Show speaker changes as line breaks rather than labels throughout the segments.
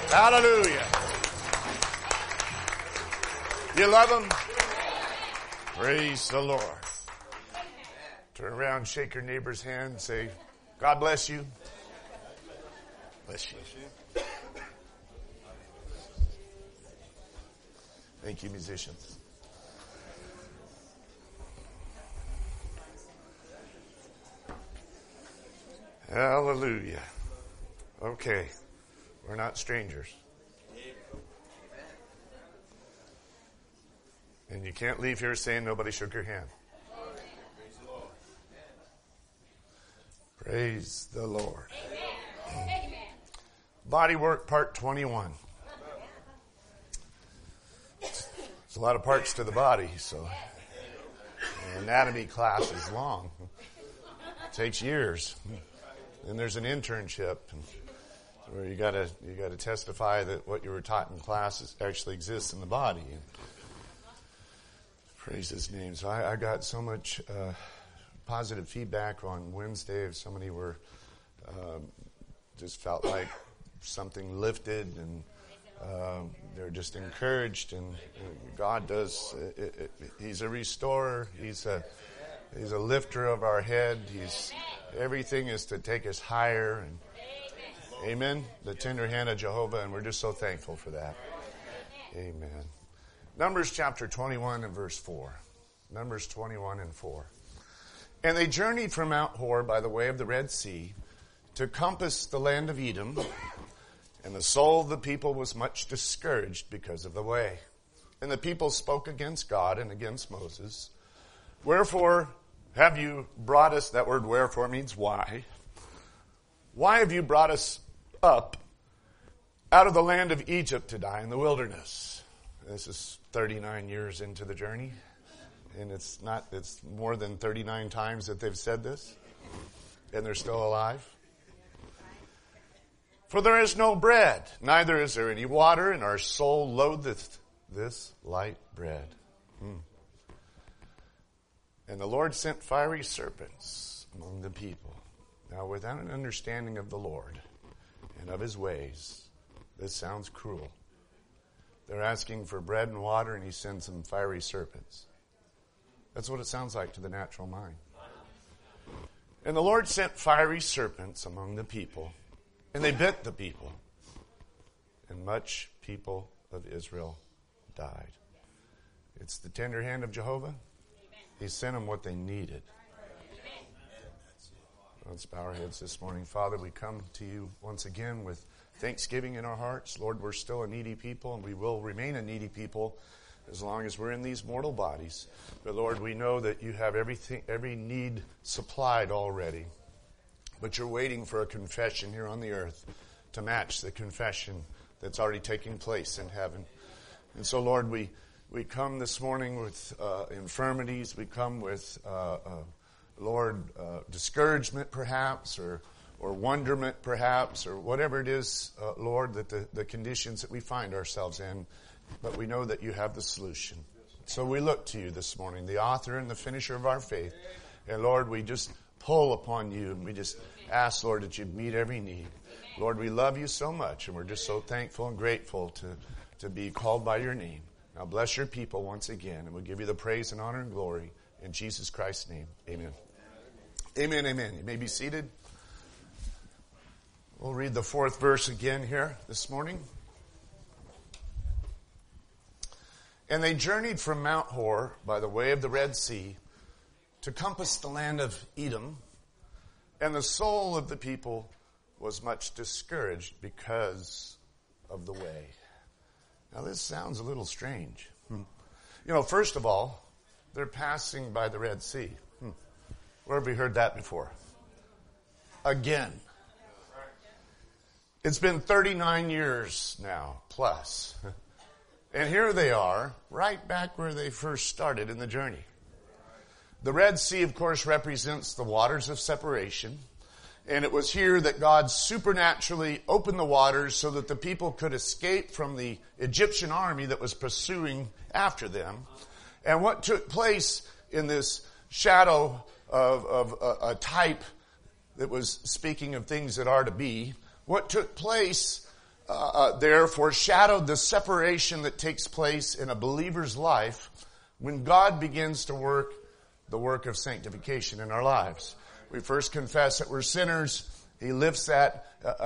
Hallelujah. You love him? Praise the Lord. Turn around, shake your neighbor's hand, and say, God bless you. Bless you. Thank you, musicians. Hallelujah. Okay. We're not strangers. And you can't leave here saying nobody shook your hand. Praise the Lord. Amen. Body work part 21. There's a lot of parts to the body, so the anatomy class is long. It takes years. Then there's an internship where you got to testify that what you were taught in class actually exists in the body. And praise his name. So I got so much positive feedback on Wednesday. If somebody were just felt like something lifted, and they're just encouraged. And God does. He's a restorer. He's a lifter of our head. Everything is to take us higher. And amen. The tender hand of Jehovah, and we're just so thankful for that. Amen. Numbers chapter 21 and verse 4. Numbers 21 and 4. And they journeyed from Mount Hor by the way of the Red Sea to compass the land of Edom, and the soul of the people was much discouraged because of the way. And the people spoke against God and against Moses. Wherefore have you brought us, that word wherefore means why. Why have you brought us up out of the land of Egypt to die in the wilderness? This is 39 years into the journey. And it's more than 39 times that they've said this. And they're still alive. For there is no bread, neither is there any water, and our soul loatheth this light bread. And the Lord sent fiery serpents among the people. Now, without an understanding of the Lord and of his ways, this sounds cruel. They're asking for bread and water, and he sends them fiery serpents. That's what it sounds like to the natural mind. And the Lord sent fiery serpents among the people, and they bit the people. And much people of Israel died. It's the tender hand of Jehovah. He sent them what they needed. Let's bow our heads this morning. Father, we come to you once again with thanksgiving in our hearts. Lord, we're still a needy people, and we will remain a needy people as long as we're in these mortal bodies. But Lord, we know that you have every need supplied already. But you're waiting for a confession here on the earth to match the confession that's already taking place in heaven. And so, Lord, we come this morning with infirmities. We come with Lord, discouragement perhaps, or wonderment perhaps, or whatever it is, Lord, that the conditions that we find ourselves in. But we know that you have the solution. So we look to you this morning, the author and the finisher of our faith. And Lord, we just pull upon you, and we just ask, Lord, that you meet every need. Lord, we love you so much, and we're just so thankful and grateful to be called by your name. Now bless your people once again, and we'll give you the praise and honor and glory in Jesus Christ's name. Amen. Amen, amen. You may be seated. We'll read the 4th verse again here this morning. And they journeyed from Mount Hor by the way of the Red Sea to compass the land of Edom, and the soul of the people was much discouraged because of the way. Now this sounds a little strange. You know, first of all, they're passing by the Red Sea. Where have we heard that before? Again. It's been 39 years now, plus. And here they are, right back where they first started in the journey. The Red Sea, of course, represents the waters of separation. And it was here that God supernaturally opened the waters so that the people could escape from the Egyptian army that was pursuing after them. And what took place in this shadow of a type that was speaking of things that are to be, what took place there foreshadowed the separation that takes place in a believer's life when God begins to work the work of sanctification in our lives. We first confess that we're sinners. He lifts that.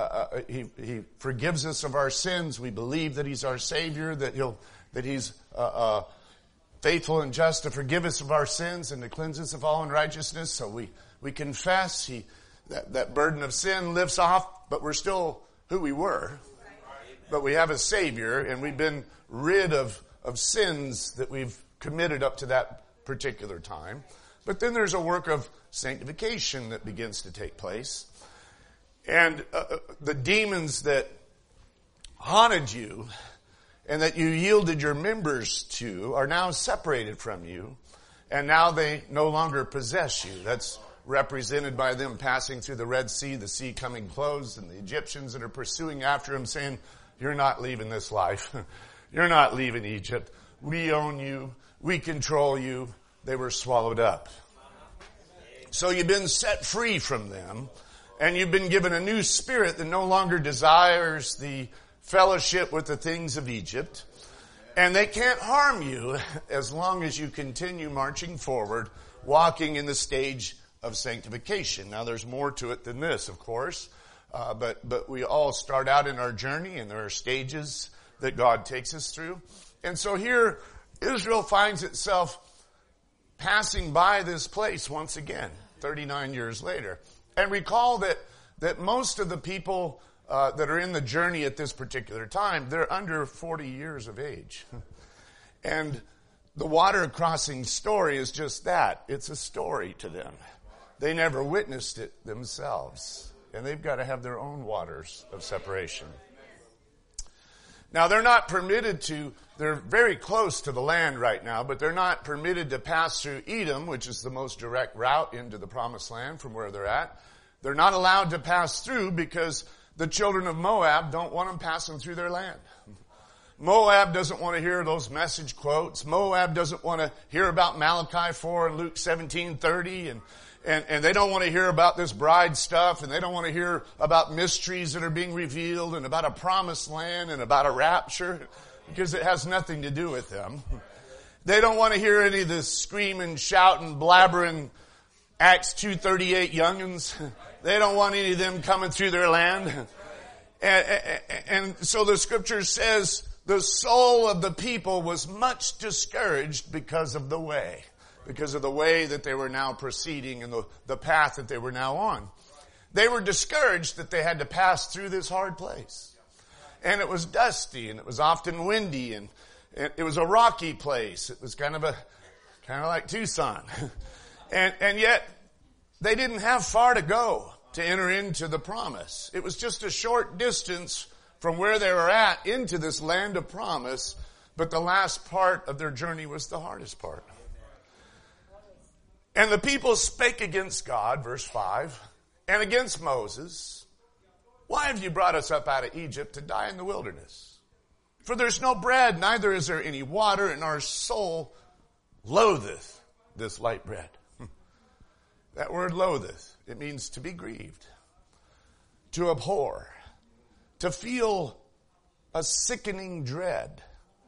He forgives us of our sins. We believe that He's our Savior, that He's faithful and just to forgive us of our sins and to cleanse us of all unrighteousness. So we confess. That burden of sin lifts off, but we're still who we were. But we have a Savior, and we've been rid of sins that we've committed up to that particular time. But then there's a work of sanctification that begins to take place. And the demons that haunted you and that you yielded your members to are now separated from you, and now they no longer possess you. That's represented by them passing through the Red Sea, the sea coming closed, and the Egyptians that are pursuing after him saying, "You're not leaving this life. You're not leaving Egypt. We own you. We control you." They were swallowed up. So you've been set free from them, and you've been given a new spirit that no longer desires the fellowship with the things of Egypt. And they can't harm you as long as you continue marching forward, walking in the stage of sanctification. Now there's more to it than this, of course. But we all start out in our journey, and there are stages that God takes us through. And so here, Israel finds itself passing by this place once again, 39 years later. And recall that most of the people that are in the journey at this particular time, they're under 40 years of age. And the water crossing story is just that. It's a story to them. They never witnessed it themselves. And they've got to have their own waters of separation. Now, they're not permitted to, they're very close to the land right now, but they're not permitted to pass through Edom, which is the most direct route into the promised land from where they're at. They're not allowed to pass through because the children of Moab don't want them passing through their land. Moab doesn't want to hear those message quotes. Moab doesn't want to hear about Malachi 4 and Luke 17:30 and they don't want to hear about this bride stuff, and they don't want to hear about mysteries that are being revealed and about a promised land and about a rapture, because it has nothing to do with them. They don't want to hear any of this screaming, shouting, blabbering Acts 2:38 youngins. They don't want any of them coming through their land. And so the scripture says the soul of the people was much discouraged because of the way that they were now proceeding and the path that they were now on. They were discouraged that they had to pass through this hard place. And it was dusty, and it was often windy, and it was a rocky place. It was kind of like Tucson. And yet they didn't have far to go to enter into the promise. It was just a short distance from where they were at into this land of promise, but the last part of their journey was the hardest part. And the people spake against God, verse 5, and against Moses, "Why have you brought us up out of Egypt to die in the wilderness? For there's no bread, neither is there any water, and our soul loatheth this light bread." That word loatheth, it means to be grieved, to abhor, to feel a sickening dread,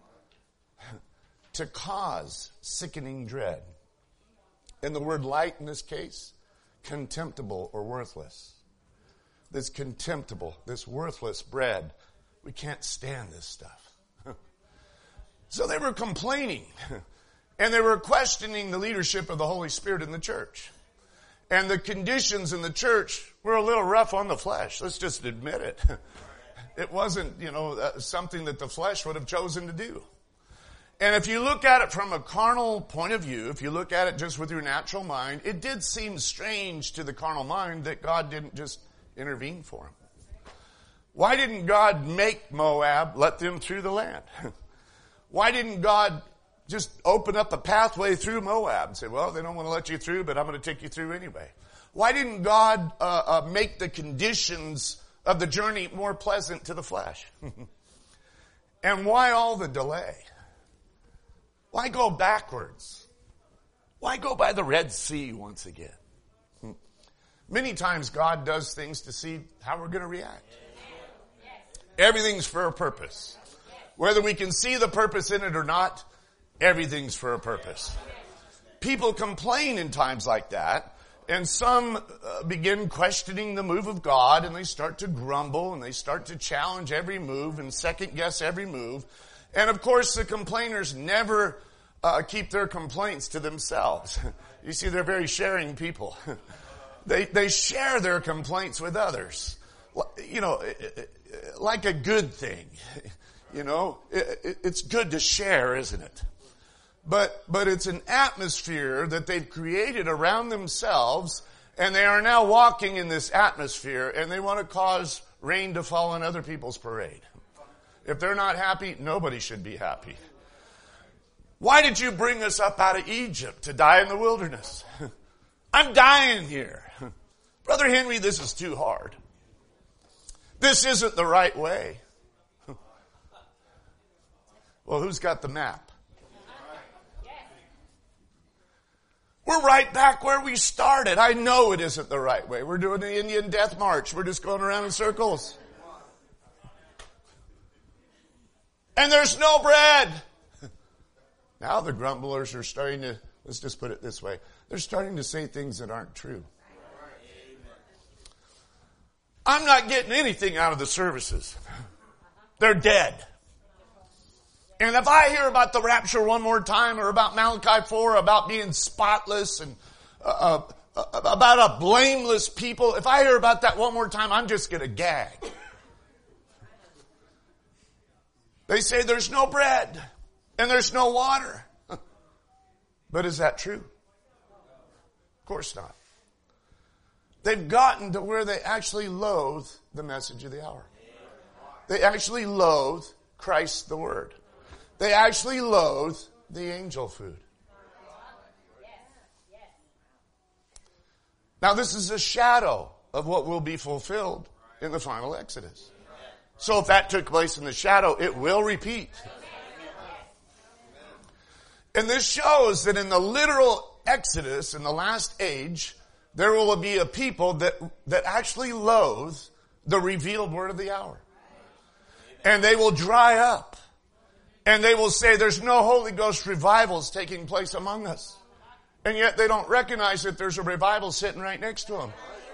to cause sickening dread. And the word light in this case, contemptible or worthless. This contemptible, this worthless bread, we can't stand this stuff. So they were complaining, and they were questioning the leadership of the Holy Spirit in the church. And the conditions in the church were a little rough on the flesh. Let's just admit it. It wasn't, something that the flesh would have chosen to do. And if you look at it from a carnal point of view, if you look at it just with your natural mind, it did seem strange to the carnal mind that God didn't just intervene for him. Why didn't God make Moab let them through the land? Why didn't God just open up a pathway through Moab and say, "Well, they don't want to let you through, but I'm going to take you through anyway"? Why didn't God make the conditions of the journey more pleasant to the flesh? And why all the delay? Why go backwards? Why go by the Red Sea once again? Many times God does things to see how we're going to react. Everything's for a purpose. Whether we can see the purpose in it or not, everything's for a purpose. People complain in times like that, and some begin questioning the move of God, and they start to grumble, and they start to challenge every move and second guess every move. And of course, the complainers never keep their complaints to themselves. You see, they're very sharing people. They share their complaints with others. You know, like a good thing. You know, it's good to share, isn't it? But it's an atmosphere that they've created around themselves, and they are now walking in this atmosphere, and they want to cause rain to fall on other people's parade. If they're not happy, nobody should be happy. Why did you bring us up out of Egypt to die in the wilderness? I'm dying here. Brother Henry, this is too hard. This isn't the right way. Well, who's got the map? We're right back where we started. I know it isn't the right way. We're doing the Indian Death March. We're just going around in circles. And there's no bread. Now the grumblers are starting to, let's just put it this way, they're starting to say things that aren't true. I'm not getting anything out of the services. They're dead. And if I hear about the rapture one more time, or about Malachi 4, about being spotless, and about a blameless people, if I hear about that one more time, I'm just going to gag. They say there's no bread and there's no water. But is that true? Of course not. They've gotten to where they actually loathe the message of the hour. They actually loathe Christ the Word. They actually loathe the angel food. Now this is a shadow of what will be fulfilled in the final Exodus. So if that took place in the shadow, it will repeat. And this shows that in the literal Exodus, in the last age, there will be a people that actually loathe the revealed word of the hour. And they will dry up. And they will say there's no Holy Ghost revivals taking place among us. And yet they don't recognize that there's a revival sitting right next to them.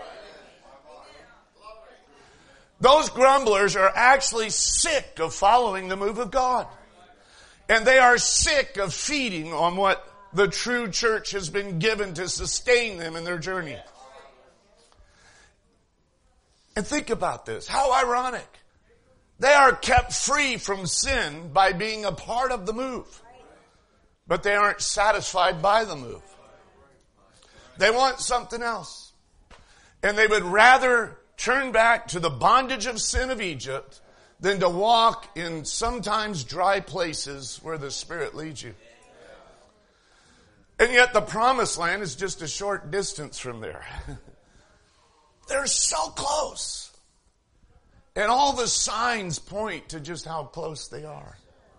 Those grumblers are actually sick of following the move of God. And they are sick of feeding on what the true church has been given to sustain them in their journey. And think about this. How ironic. They are kept free from sin by being a part of the move. But they aren't satisfied by the move. They want something else. And they would rather turn back to the bondage of sin of Egypt than to walk in sometimes dry places where the Spirit leads you. And yet the promised land is just a short distance from there. They're so close. And all the signs point to just how close they are.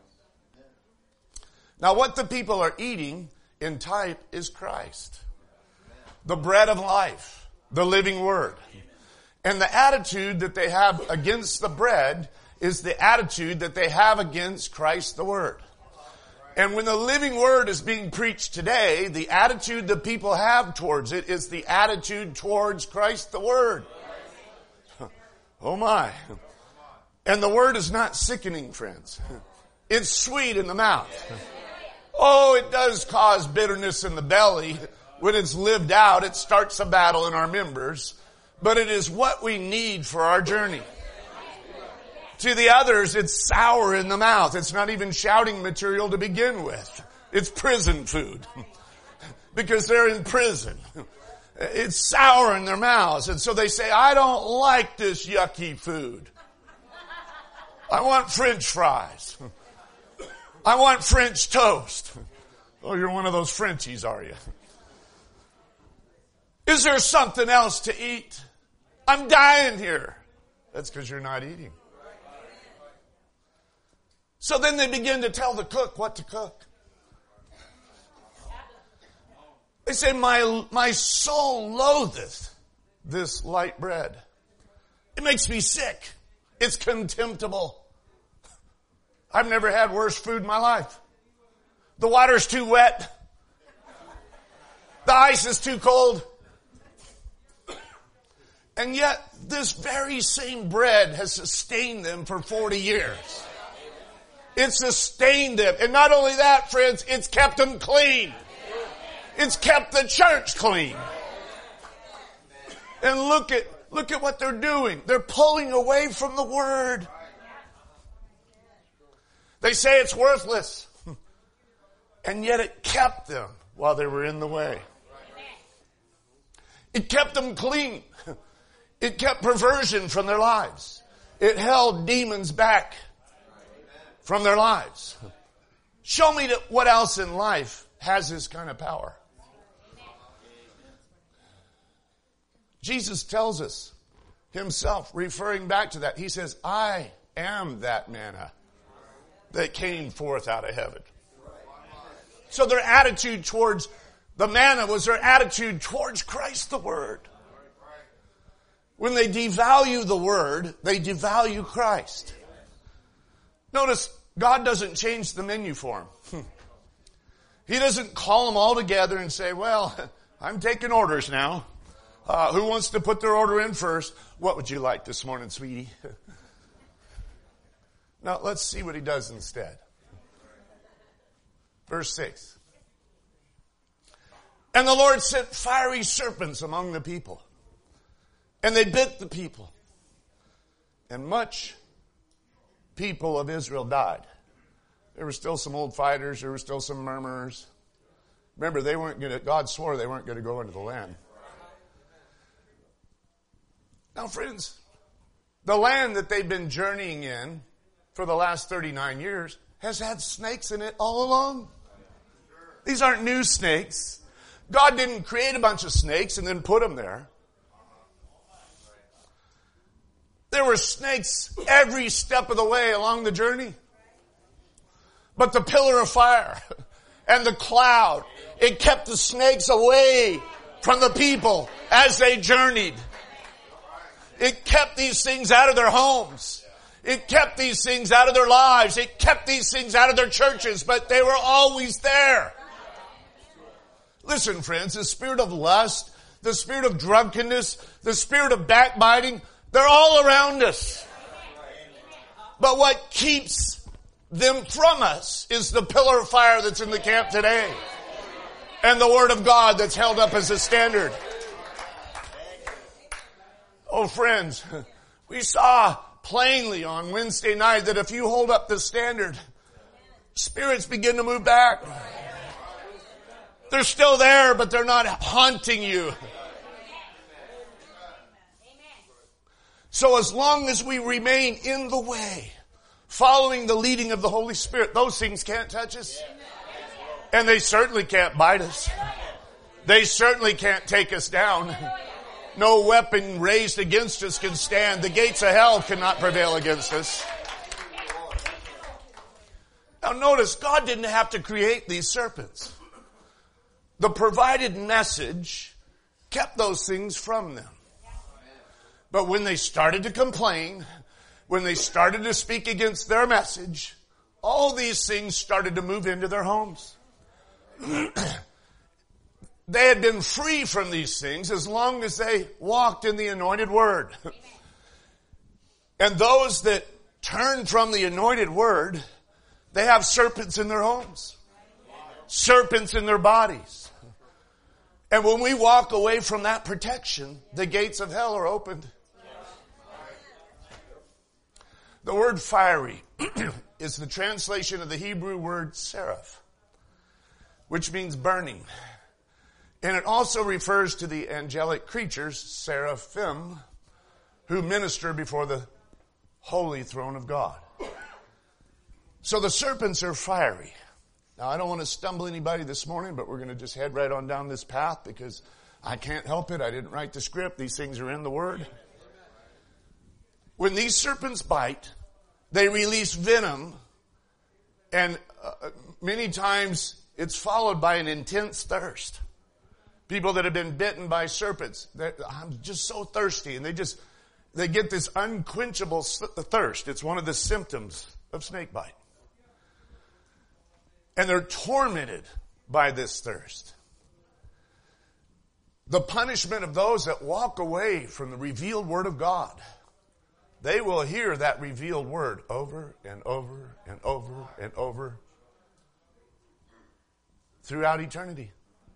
Now what the people are eating in type is Christ. The bread of life. The living word. And the attitude that they have against the bread is the attitude that they have against Christ the Word. And when the living word is being preached today, the attitude that people have towards it is the attitude towards Christ the Word. Oh my. And the word is not sickening, friends. It's sweet in the mouth. Oh, it does cause bitterness in the belly. When it's lived out, it starts a battle in our members. But it is what we need for our journey. To the others, it's sour in the mouth. It's not even shouting material to begin with. It's prison food. Because they're in prison. It's sour in their mouths. And so they say, I don't like this yucky food. I want French fries. I want French toast. Oh, you're one of those Frenchies, are you? Is there something else to eat? I'm dying here. That's because you're not eating. So then they begin to tell the cook what to cook. They say, my soul loatheth this light bread. It makes me sick. It's contemptible. I've never had worse food in my life. The water's too wet. The ice is too cold. And yet, this very same bread has sustained them for 40 years. It sustained them. And not only that, friends, it's kept them clean. It's kept the church clean. And look at what they're doing. They're pulling away from the Word. They say it's worthless. And yet it kept them while they were in the way. It kept them clean. It kept perversion from their lives. It held demons back from their lives. Show me what else in life has this kind of power. Jesus tells us himself, referring back to that. He says, I am that manna that came forth out of heaven. So their attitude towards the manna was their attitude towards Christ the Word. When they devalue the Word, they devalue Christ. Notice, God doesn't change the menu for them. He doesn't call them all together and say, well, I'm taking orders now. Who wants to put their order in first? What would you like this morning, sweetie? Now, let's see what he does instead. Verse 6. And the Lord sent fiery serpents among the people, and they bit the people. And much people of Israel died. There were still some old fighters. There were still some murmurers. Remember, God swore they weren't going to go into the land. Now, friends, the land that they've been journeying in for the last 39 years has had snakes in it all along. These aren't new snakes. God didn't create a bunch of snakes and then put them there. There were snakes every step of the way along the journey. But the pillar of fire and the cloud, it kept the snakes away from the people as they journeyed. It kept these things out of their homes. It kept these things out of their lives. It kept these things out of their churches, but they were always there. Listen, friends, the spirit of lust, the spirit of drunkenness, the spirit of backbiting, they're all around us. But what keeps them from us is the pillar of fire that's in the camp today. And the Word of God that's held up as a standard. Oh, friends, we saw plainly on Wednesday night that if you hold up the standard, spirits begin to move back. They're still there, but they're not haunting you. So as long as we remain in the way, following the leading of the Holy Spirit, those things can't touch us. And they certainly can't bite us. They certainly can't take us down. No weapon raised against us can stand. The gates of hell cannot prevail against us. Now notice, God didn't have to create these serpents. The provided message kept those things from them. But when they started to complain, when they started to speak against their message, all these things started to move into their homes. They had been free from these things as long as they walked in the anointed Word. And those that turn from the anointed Word, they have serpents in their homes. Serpents in their bodies. And when we walk away from that protection, the gates of hell are opened. The word fiery is the translation of the Hebrew word seraph, which means burning. And it also refers to the angelic creatures, seraphim, who minister before the holy throne of God. So the serpents are fiery. Now, I don't want to stumble anybody this morning, but we're going to just head right on down this path because I can't help it. I didn't write the script. These things are in the Word. When these serpents bite, they release venom, and many times it's followed by an intense thirst. People that have been bitten by serpents, I'm just so thirsty, and they get this unquenchable thirst. It's one of the symptoms of snake bite. And they're tormented by this thirst. The punishment of those that walk away from the revealed word of God, they will hear that revealed word over and over and over and over throughout eternity.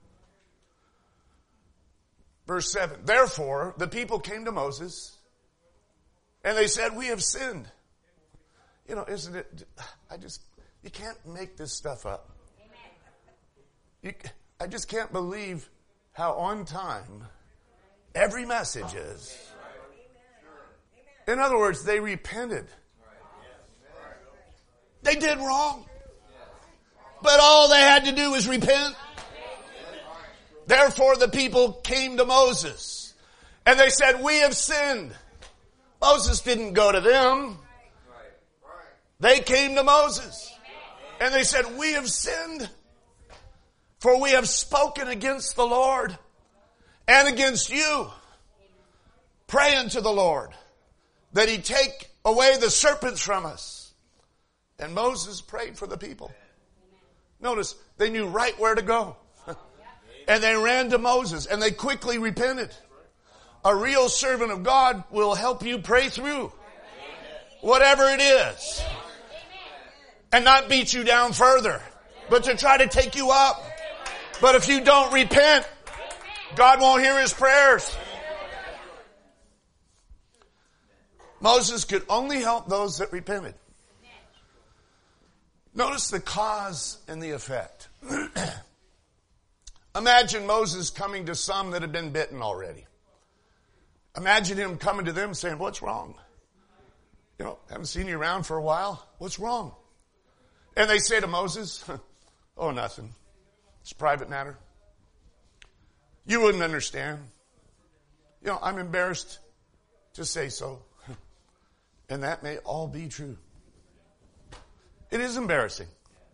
Verse 7, therefore the people came to Moses and they said, we have sinned. You know, isn't it, you can't make this stuff up. I just can't believe how on time every message is. In other words, they repented. They did wrong. But all they had to do was repent. Therefore the people came to Moses and they said, we have sinned. Moses didn't go to them. They came to Moses and they said, we have sinned, for we have spoken against the Lord and against you. Pray unto the Lord that he take away the serpents from us. And Moses prayed for the people. Notice, they knew right where to go. And they ran to Moses and they quickly repented. A real servant of God will help you pray through whatever it is and not beat you down further, but to try to take you up. But if you don't repent, God won't hear his prayers. Moses could only help those that repented. Notice the cause and the effect. Imagine Moses coming to some that had been bitten already. Imagine him coming to them saying, what's wrong? You know, haven't seen you around for a while. What's wrong? And they say to Moses, oh, nothing. It's a private matter. You wouldn't understand. You know, I'm embarrassed to say so. And that may all be true. It is embarrassing.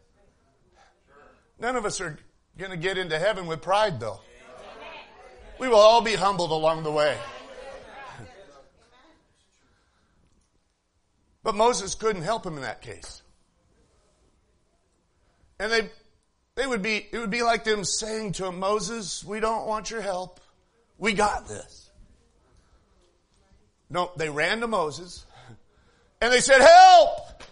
None of us are going to get into heaven with pride, though. We will all be humbled along the way. But Moses couldn't help him in that case. And it would be like them saying to him, Moses, we don't want your help. We got this. No, they ran to Moses and they said, help!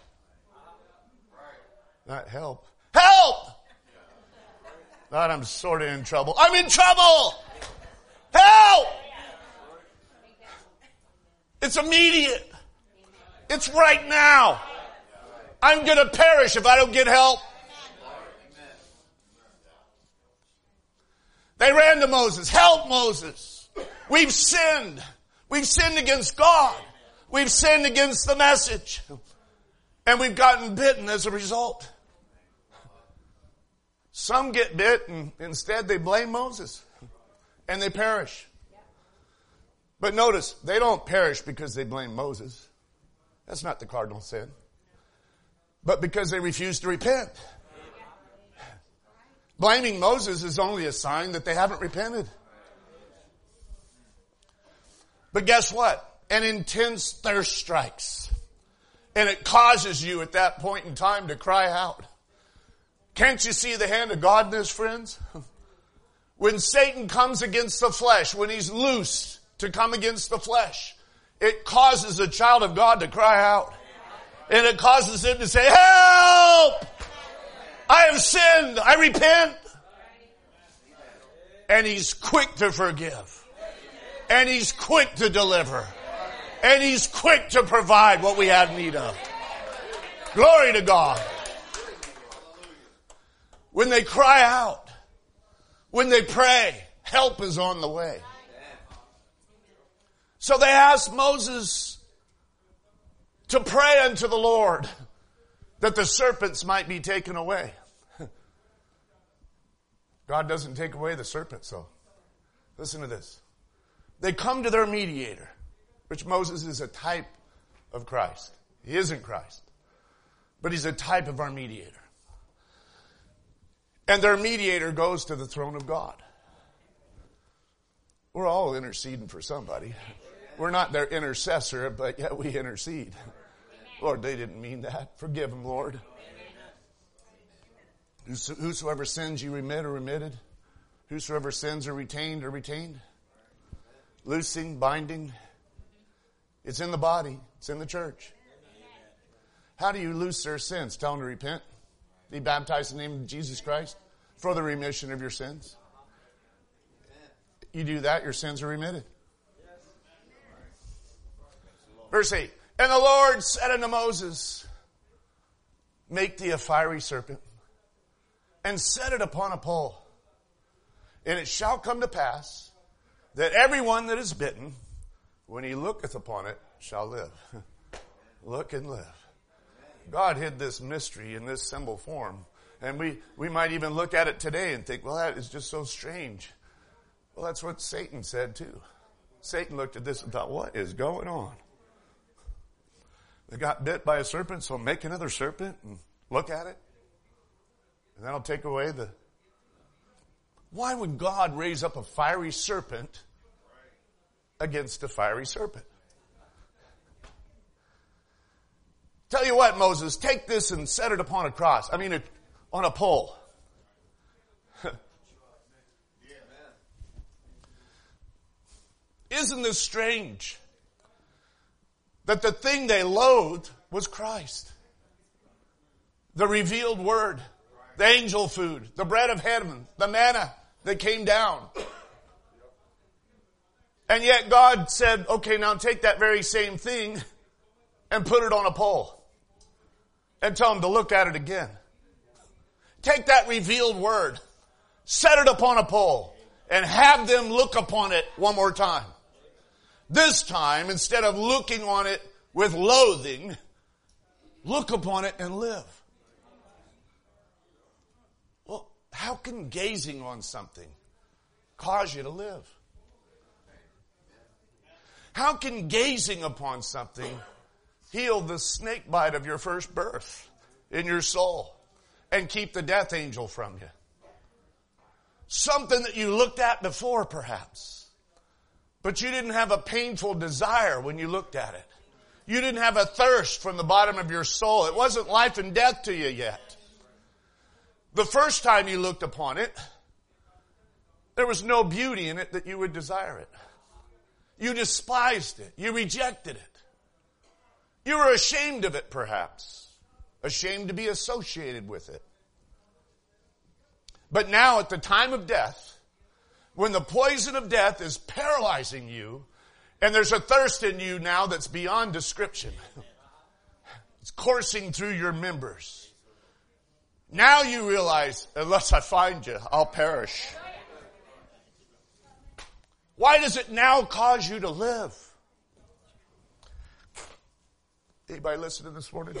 Not help. Help! God, I'm sort of in trouble. I'm in trouble! Help! It's immediate. It's right now. I'm going to perish if I don't get help. They ran to Moses. Help, Moses. We've sinned. We've sinned against God. We've sinned against the message. And we've gotten bitten as a result. Some get bit and instead they blame Moses. And they perish. But notice, they don't perish because they blame Moses. That's not the cardinal sin. But because they refuse to repent. Blaming Moses is only a sign that they haven't repented. But guess what? An intense thirst strikes. And it causes you at that point in time to cry out. Can't you see the hand of God in this, friends? When Satan comes against the flesh, when he's loose to come against the flesh, it causes a child of God to cry out. And it causes him to say, help! I have sinned. I repent. And he's quick to forgive. And he's quick to deliver. And he's quick to provide what we have need of. Glory to God. When they cry out, when they pray, help is on the way. So they asked Moses to pray unto the Lord that the serpents might be taken away. God doesn't take away the serpents, though. Listen to this. They come to their mediator, which Moses is a type of Christ. He isn't Christ, but he's a type of our mediator. And their mediator goes to the throne of God. We're all interceding for somebody. We're not their intercessor, but yet we intercede. Lord, they didn't mean that. Forgive them, Lord. Whosoever sins you remit are remitted. Whosoever sins are retained are retained. Loosing, binding. It's in the body. It's in the church. How do you loose their sins? Tell them to repent. Be baptized in the name of Jesus Christ for the remission of your sins. You do that, your sins are remitted. Verse 8. And the Lord said unto Moses, make thee a fiery serpent, and set it upon a pole. And it shall come to pass that everyone that is bitten, when he looketh upon it, shall live. Look and live. God hid this mystery in this symbol form. And we might even look at it today and think, well, that is just so strange. Well, that's what Satan said too. Satan looked at this and thought, what is going on? They got bit by a serpent, so make another serpent and look at it. And that'll take away the... Why would God raise up a fiery serpent against a fiery serpent? Tell you what, Moses, take this and set it upon a cross. On a pole. Isn't this strange? That the thing they loathed was Christ. The revealed word. The angel food. The bread of heaven. The manna that came down. And yet God said, okay, now take that very same thing and put it on a pole. And tell them to look at it again. Take that revealed word. Set it upon a pole. And have them look upon it one more time. This time, instead of looking on it with loathing, look upon it and live. Well, how can gazing on something cause you to live? How can gazing upon something heal the snake bite of your first birth in your soul and keep the death angel from you? Something that you looked at before, perhaps. But you didn't have a painful desire when you looked at it. You didn't have a thirst from the bottom of your soul. It wasn't life and death to you yet. The first time you looked upon it, there was no beauty in it that you would desire it. You despised it. You rejected it. You were ashamed of it, perhaps. Ashamed to be associated with it. But now at the time of death, when the poison of death is paralyzing you, and there's a thirst in you now that's beyond description. It's coursing through your members. Now you realize, unless I find you, I'll perish. Why does it now cause you to live? Anybody listening this morning?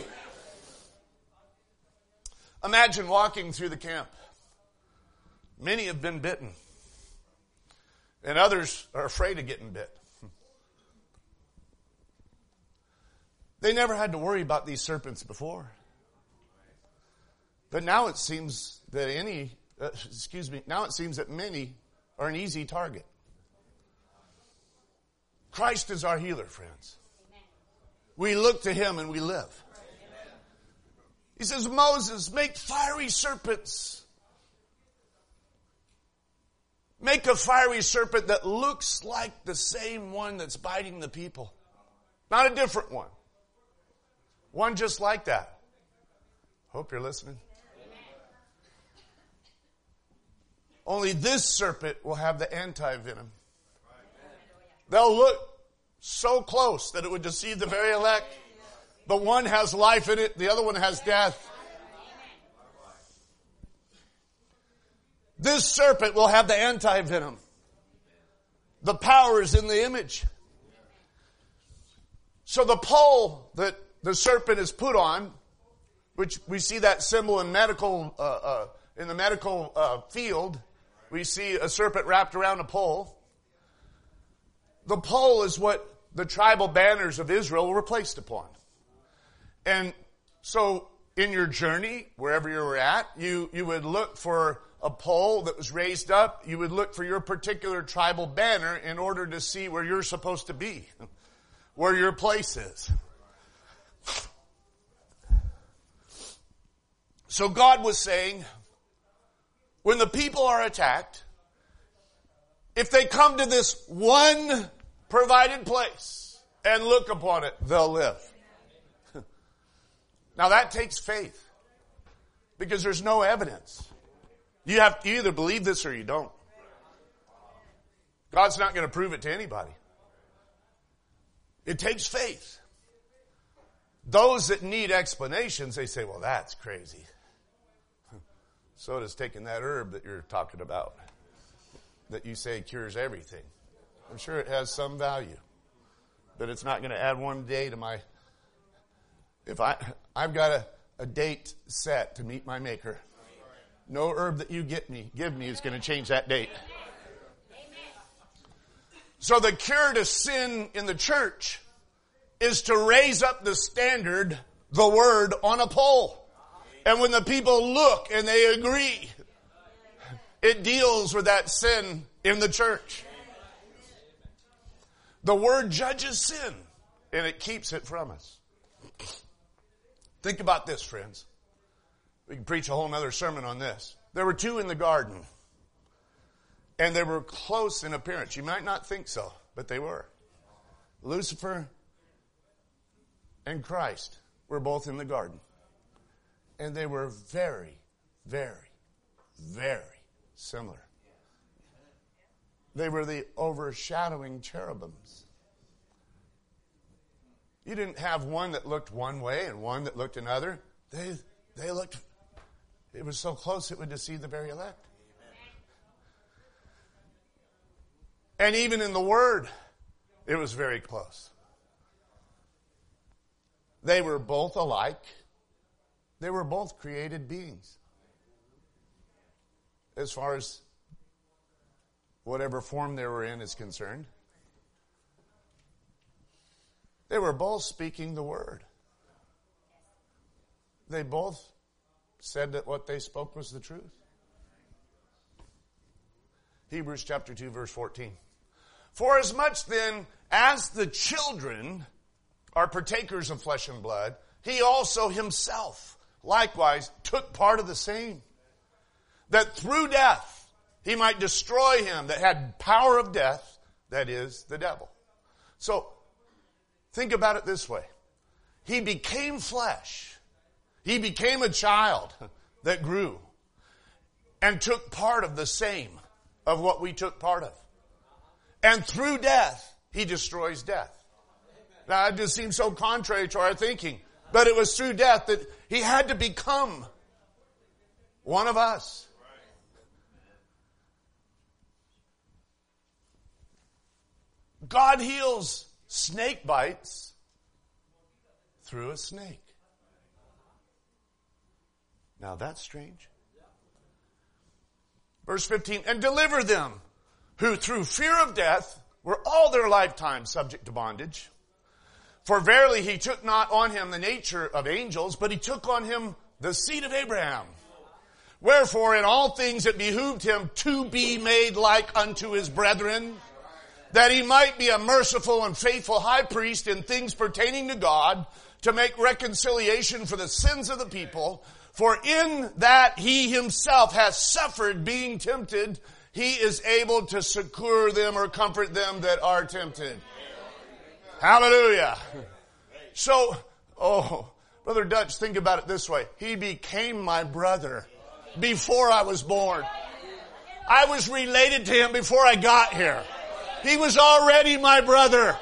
Imagine walking through the camp. Many have been bitten. And others are afraid of getting bit. They never had to worry about these serpents before. But now it seems that now it seems that many are an easy target. Christ is our healer, friends. We look to Him and we live. He says, Moses, make fiery serpents. Make a fiery serpent that looks like the same one that's biting the people. Not a different one. One just like that. Hope you're listening. Only this serpent will have the anti-venom. They'll look so close that it would deceive the very elect. But one has life in it, the other one has death. This serpent will have the anti-venom. The power is in the image. So the pole that the serpent is put on, which we see that symbol in in the medical field, we see a serpent wrapped around a pole. The pole is what the tribal banners of Israel were placed upon. And so in your journey, wherever you were at, you would look for a pole that was raised up, you would look for your particular tribal banner in order to see where you're supposed to be, where your place is. So God was saying, when the people are attacked, if they come to this one provided place and look upon it, they'll live. Now that takes faith, because there's no evidence. You either believe this or you don't. God's not going to prove it to anybody. It takes faith. Those that need explanations, they say, well, that's crazy. So does taking that herb that you're talking about, that you say cures everything. I'm sure it has some value, but it's not going to add one day to my... If I've got a date set to meet my Maker, no herb that you give me is going to change that date. So the cure to sin in the church is to raise up the standard, the word, on a pole. And when the people look and they agree, it deals with that sin in the church. The word judges sin, and it keeps it from us. Think about this, friends. We can preach a whole other sermon on this. There were two in the garden, and they were close in appearance. You might not think so, but they were. Lucifer and Christ were both in the garden. And they were very, very, very similar. They were the overshadowing cherubims. You didn't have one that looked one way and one that looked another. They looked, it was so close it would deceive the very elect. And even in the Word, it was very close. They were both alike. They were both created beings. As far as whatever form they were in is concerned. They were both speaking the word. They both said that what they spoke was the truth. Hebrews chapter 2, verse 14. For as much then as the children are partakers of flesh and blood, he also himself likewise took part of the same, that through death he might destroy him that had power of death, that is, the devil. So, think about it this way. He became flesh. He became a child that grew and took part of the same of what we took part of. And through death, he destroys death. Now, it just seems so contrary to our thinking. But it was through death that he had to become one of us. God heals snake bites through a snake. Now that's strange. Verse 15, and deliver them who through fear of death were all their lifetime subject to bondage. For verily he took not on him the nature of angels, but he took on him the seed of Abraham. Wherefore in all things it behooved him to be made like unto his brethren, that he might be a merciful and faithful high priest in things pertaining to God, to make reconciliation for the sins of the people. For in that he himself has suffered being tempted, he is able to succor them or comfort them that are tempted. Hallelujah. So, Brother Dutch, think about it this way. He became my brother before I was born. I was related to him before I got here. He was already my brother.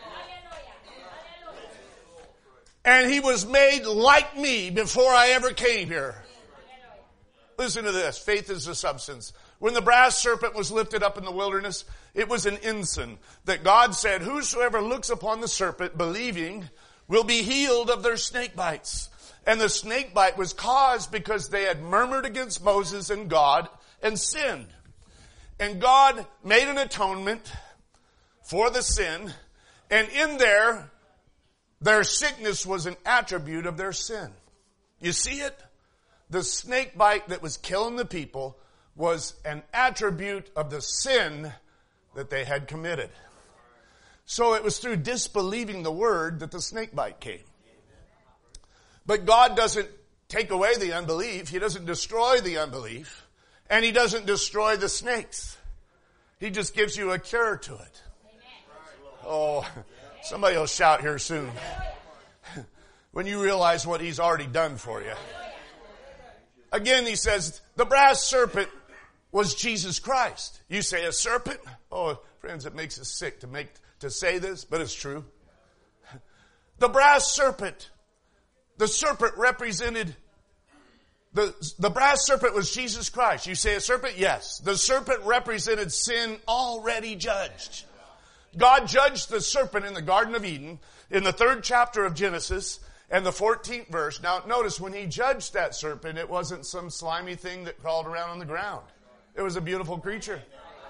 And he was made like me before I ever came here. Listen to this. Faith is the substance. When the brass serpent was lifted up in the wilderness, it was an ensign that God said, whosoever looks upon the serpent believing will be healed of their snake bites. And the snake bite was caused because they had murmured against Moses and God and sinned. And God made an atonement for the sin, and in their sickness was an attribute of their sin. You see it? The snake bite that was killing the people was an attribute of the sin that they had committed. So it was through disbelieving the word that the snake bite came. But God doesn't take away the unbelief. He doesn't destroy the unbelief. And He doesn't destroy the snakes. He just gives you a cure to it. Oh, somebody will shout here soon. When you realize what He's already done for you. Again, He says, the brass serpent was Jesus Christ. You say a serpent? Oh, friends, it makes us sick to say this, but it's true. The brass serpent. The serpent represented, the brass serpent was Jesus Christ. You say a serpent? Yes. The serpent represented sin already judged. God judged the serpent in the Garden of Eden in the 3rd chapter of Genesis and the 14th verse. Now notice when He judged that serpent, it wasn't some slimy thing that crawled around on the ground. It was a beautiful creature.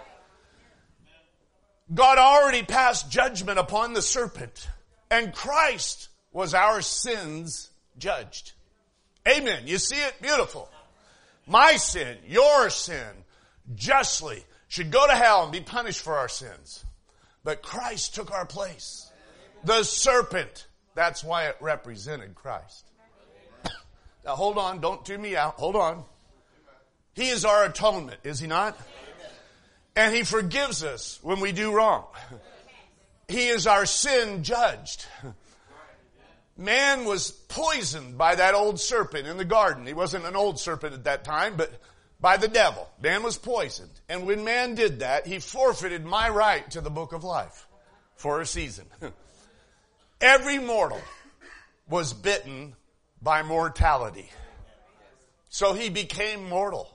God already passed judgment upon the serpent, and Christ was our sins judged. Amen. You see it? Beautiful. My sin, your sin, justly should go to hell and be punished for our sins. But Christ took our place. The serpent, that's why it represented Christ. Now hold on, don't tune me out. Hold on. He is our atonement, is He not? And He forgives us when we do wrong. He is our sin judged. Man was poisoned by that old serpent in the garden. He wasn't an old serpent at that time, but by the devil. Man was poisoned. And when man did that, he forfeited my right to the book of life for a season. Every mortal was bitten by mortality. So he became mortal.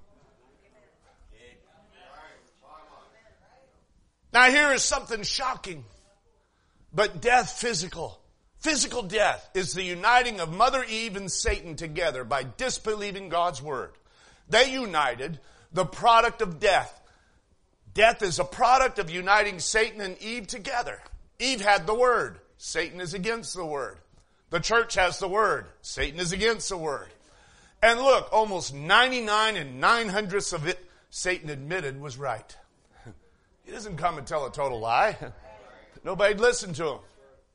Now here is something shocking, but death physical. Physical death is the uniting of Mother Eve and Satan together by disbelieving God's word. They united, the product of death. Death is a product of uniting Satan and Eve together. Eve had the word. Satan is against the word. The church has the word. Satan is against the word. And look, almost 99 900ths of it, Satan admitted was right. He doesn't come and tell a total lie. Nobody'd listen to him.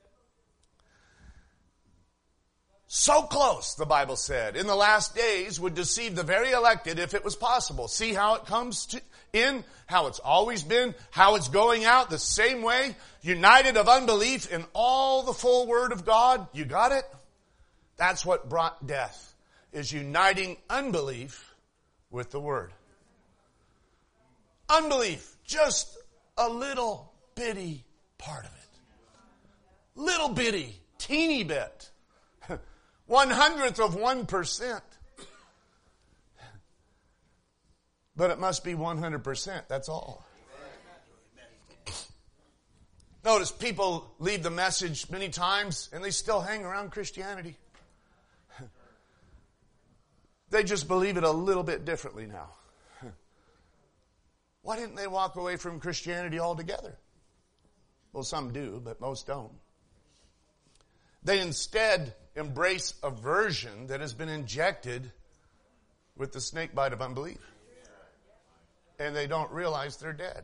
So close, the Bible said, in the last days would deceive the very elected if it was possible. See how it comes in, how it's always been, how it's going out the same way, united of unbelief in all the full word of God. You got it? That's what brought death, is uniting unbelief with the word. Unbelief, just a little bitty part of it. Little bitty, teeny bit. 1/100%. But it must be 100%. That's all. Notice people leave the message many times and they still hang around Christianity. They just believe it a little bit differently now. Why didn't they walk away from Christianity altogether? Well, some do, but most don't. They instead embrace a version that has been injected with the snake bite of unbelief. And they don't realize they're dead.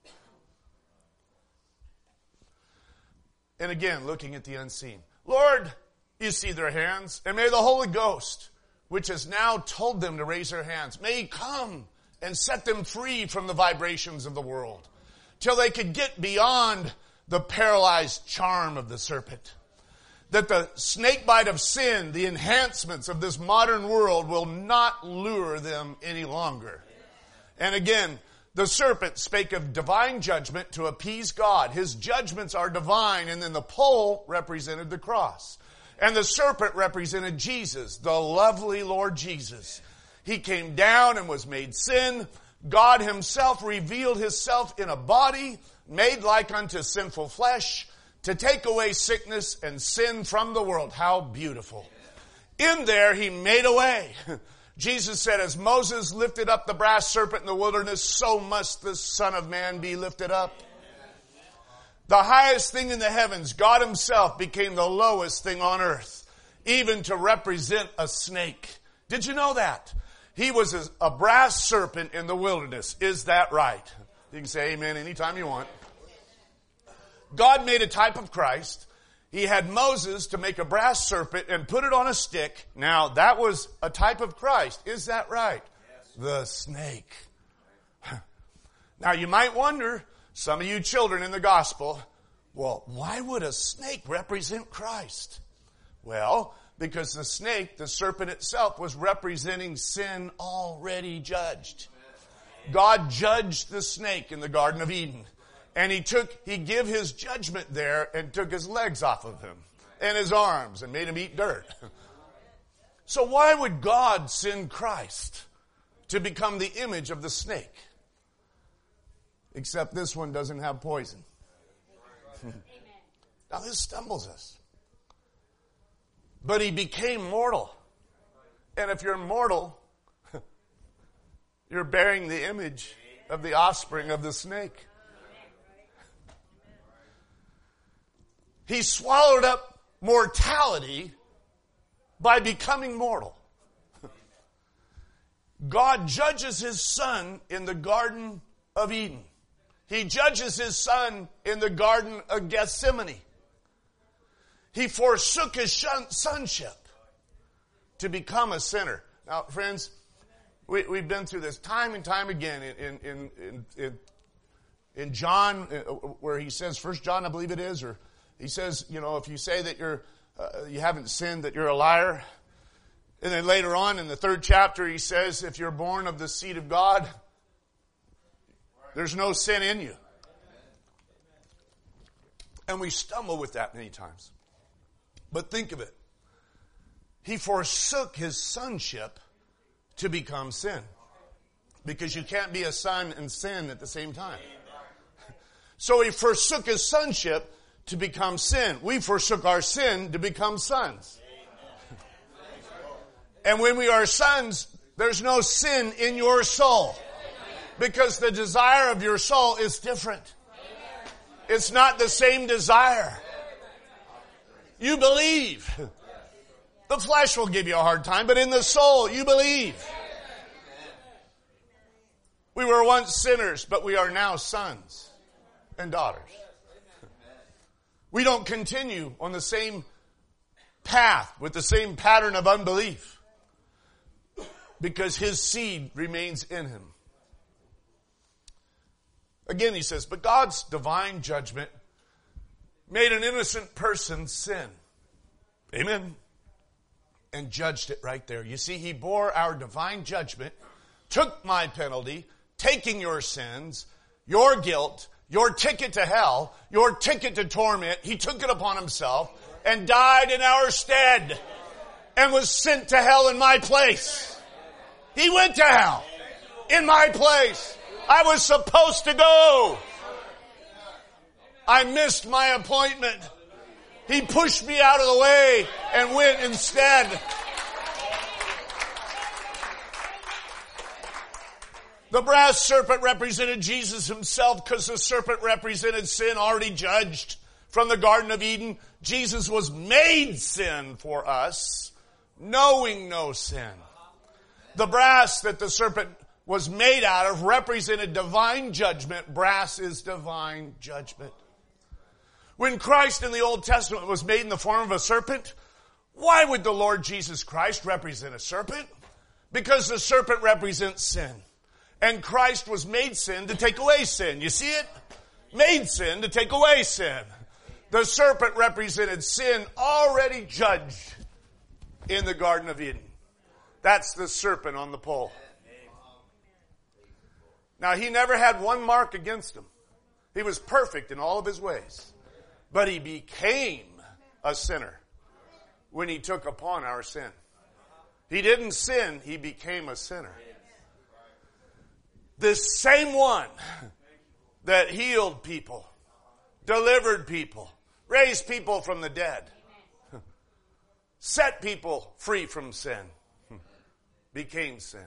And again, looking at the unseen. Lord, you see their hands, and may the Holy Ghost, which has now told them to raise their hands, may He come and set them free from the vibrations of the world till they could get beyond the paralyzed charm of the serpent. That the snake bite of sin, the enhancements of this modern world will not lure them any longer. And again, the serpent spake of divine judgment to appease God. His judgments are divine, and then the pole represented the cross. And the serpent represented Jesus, the lovely Lord Jesus. He came down and was made sin. God Himself revealed Himself in a body made like unto sinful flesh, to take away sickness and sin from the world. How beautiful. In there, He made a way. Jesus said, as Moses lifted up the brass serpent in the wilderness, so must the Son of Man be lifted up. The highest thing in the heavens, God Himself, became the lowest thing on earth, even to represent a snake. Did you know that? He was a brass serpent in the wilderness. Is that right? You can say amen anytime you want. God made a type of Christ. He had Moses to make a brass serpent and put it on a stick. Now, that was a type of Christ. Is that right? Yes. The snake. Now, you might wonder, some of you children in the gospel, well, why would a snake represent Christ? Well, because the snake, the serpent itself, was representing sin already judged. God judged the snake in the Garden of Eden. And he gave his judgment there and took his legs off of him and his arms and made him eat dirt. So why would God send Christ to become the image of the snake? Except this one doesn't have poison. Now this stumbles us. But he became mortal. And if you're mortal, you're bearing the image of the offspring of the snake. He swallowed up mortality by becoming mortal. God judges his son in the Garden of Eden. He judges his son in the Garden of Gethsemane. He forsook his sonship to become a sinner. Now, friends, we've been through this time and time again in John, where he says, 1 John, I believe it is, or he says, if you say that you haven't sinned, that you're a liar. And then later on in the 3rd chapter, he says, if you're born of the seed of God, there's no sin in you. And we stumble with that many times. But think of it. He forsook his sonship to become sin. Because you can't be a son and sin at the same time. So he forsook his sonship to become sin. We forsook our sin to become sons. And when we are sons, there's no sin in your soul. Because the desire of your soul is different. It's not the same desire. You believe. The flesh will give you a hard time, but in the soul, you believe. We were once sinners, but we are now sons and daughters. We don't continue on the same path with the same pattern of unbelief because his seed remains in him. Again, he says, but God's divine judgment made an innocent person sin. Amen. And judged it right there. You see, he bore our divine judgment, took my penalty, taking your sins, your guilt, your ticket to hell, your ticket to torment. He took it upon himself and died in our stead and was sent to hell in my place. He went to hell in my place. I was supposed to go. I missed my appointment. He pushed me out of the way and went instead. The brass serpent represented Jesus himself because the serpent represented sin already judged from the Garden of Eden. Jesus was made sin for us, knowing no sin. The brass that the serpent was made out of represented divine judgment. Brass is divine judgment. When Christ in the Old Testament was made in the form of a serpent, why would the Lord Jesus Christ represent a serpent? Because the serpent represents sin. And Christ was made sin to take away sin. You see it? Made sin to take away sin. The serpent represented sin already judged in the Garden of Eden. That's the serpent on the pole. Now, he never had one mark against him. He was perfect in all of his ways. But he became a sinner when he took upon our sin. He didn't sin, he became a sinner. This same one that healed people, delivered people, raised people from the dead, set people free from sin, became sin.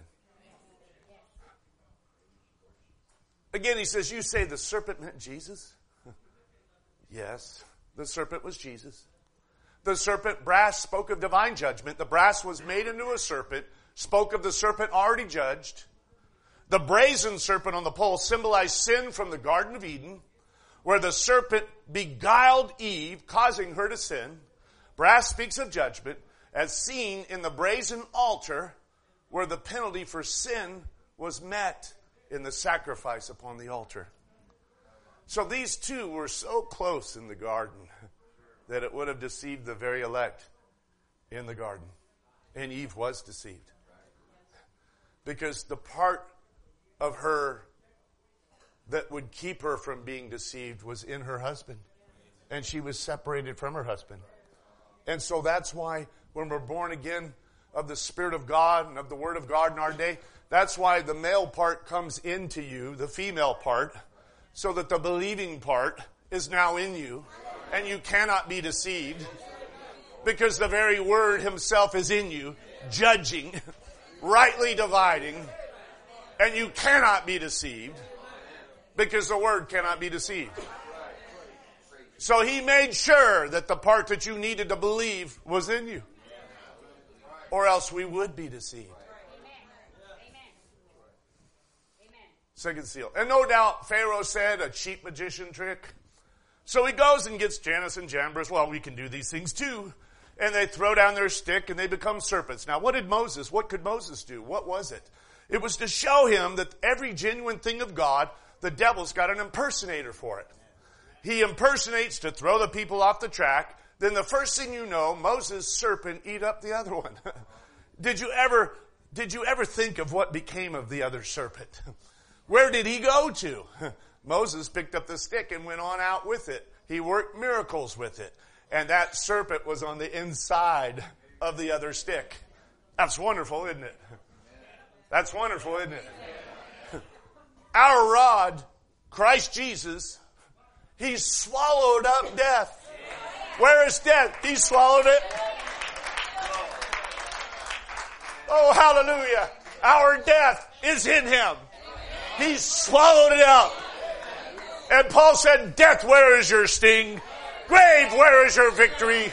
Again, he says, you say the serpent meant Jesus? Yes, the serpent was Jesus. The serpent, brass, spoke of divine judgment. The brass was made into a serpent spoke of the serpent already judged. The brazen serpent on the pole symbolized sin from the Garden of Eden, where the serpent beguiled Eve, causing her to sin. Brass speaks of judgment, as seen in the brazen altar, where the penalty for sin was met in the sacrifice upon the altar. So these two were so close in the garden that it would have deceived the very elect in the garden. And Eve was deceived. Because the part of her that would keep her from being deceived was in her husband. And she was separated from her husband. And so that's why when we're born again of the Spirit of God and of the Word of God in our day, that's why the male part comes into you, the female part, so that the believing part is now in you, and you cannot be deceived, because the very Word Himself is in you, judging, rightly dividing, and you cannot be deceived, because the Word cannot be deceived. So He made sure that the part that you needed to believe was in you, or else we would be deceived. Second seal. And no doubt Pharaoh said a cheap magician trick. So he goes and gets Jannes and Jambres. Well, we can do these things too. And they throw down their stick and they become serpents. Now what could Moses do? What was it? It was to show him that every genuine thing of God, the devil's got an impersonator for it. He impersonates to throw the people off the track. Then the first thing you know, Moses' serpent eat up the other one. Did you ever think of what became of the other serpent? Where did he go to? Moses picked up the stick and went on out with it. He worked miracles with it. And that serpent was on the inside of the other stick. That's wonderful, isn't it? That's wonderful, isn't it? Our rod, Christ Jesus, He swallowed up death. Where is death? He swallowed it. Oh, hallelujah. Our death is in Him. He swallowed it up. And Paul said, death, where is your sting? Grave, where is your victory?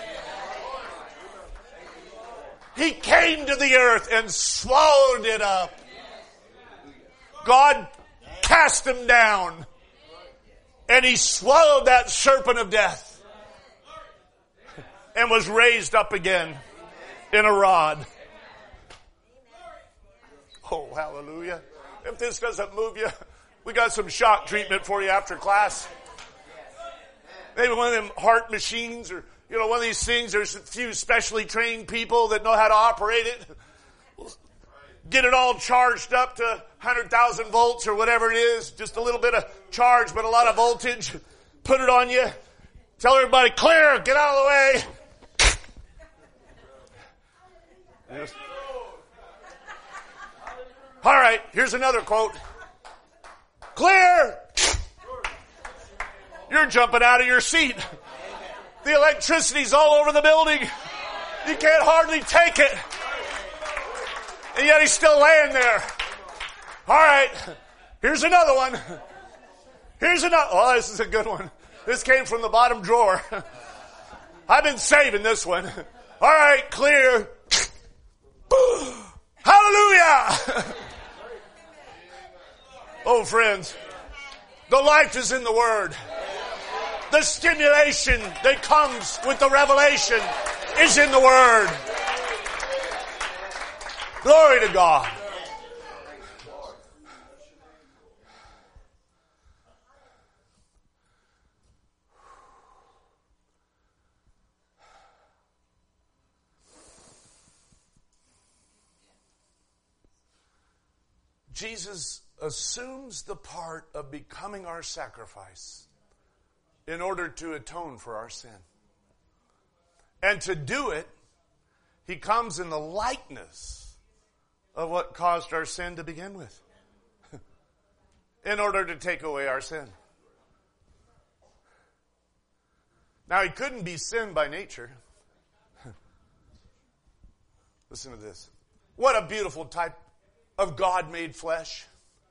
He came to the earth and swallowed it up. God cast Him down. And He swallowed that serpent of death. And was raised up again in a rod. Oh, hallelujah. If this doesn't move you, we got some shock treatment for you after class. Maybe one of them heart machines or, one of these things. There's a few specially trained people that know how to operate it. Get it all charged up to 100,000 volts or whatever it is. Just a little bit of charge, but a lot of voltage. Put it on you. Tell everybody, clear, get out of the way. Yes. All right, here's another quote. Clear! You're jumping out of your seat. The electricity's all over the building. You can't hardly take it. And yet He's still laying there. All right, here's another one. Oh, this is a good one. This came from the bottom drawer. I've been saving this one. All right, clear. Hallelujah! Oh, friends, the life is in the Word. The stimulation that comes with the revelation is in the Word. Glory to God. Jesus assumes the part of becoming our sacrifice in order to atone for our sin. And to do it, He comes in the likeness of what caused our sin to begin with, in order to take away our sin. Now, He couldn't be sin by nature. Listen to this. What a beautiful type of God made flesh.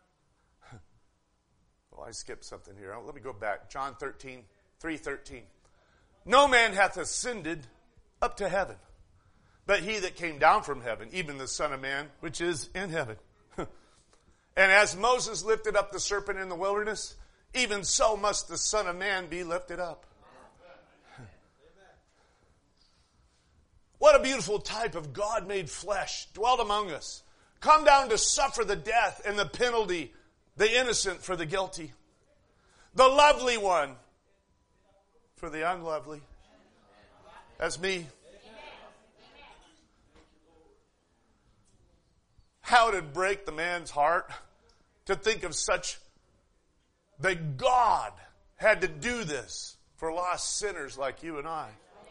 Oh, I skipped something here. Let me go back. John 3:13. No man hath ascended up to heaven, but he that came down from heaven, even the Son of Man, which is in heaven. And as Moses lifted up the serpent in the wilderness, even so must the Son of Man be lifted up. What a beautiful type of God made flesh dwelt among us. Come down to suffer the death and the penalty, the innocent for the guilty. The lovely one for the unlovely. That's me. How did it break the man's heart to think of such, that God had to do this for lost sinners like you and I.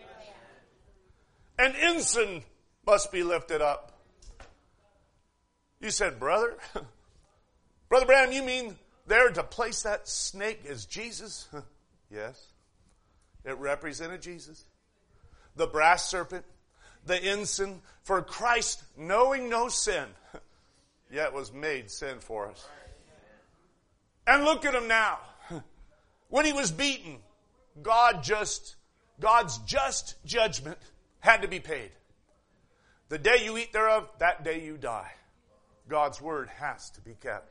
An ensign must be lifted up. You said, Brother Branham, you mean there to place that snake as Jesus? Yes. It represented Jesus. The brass serpent, the ensign, for Christ knowing no sin, yet was made sin for us. And look at him now. When he was beaten, God's just judgment had to be paid. The day you eat thereof, that day you die. God's word has to be kept.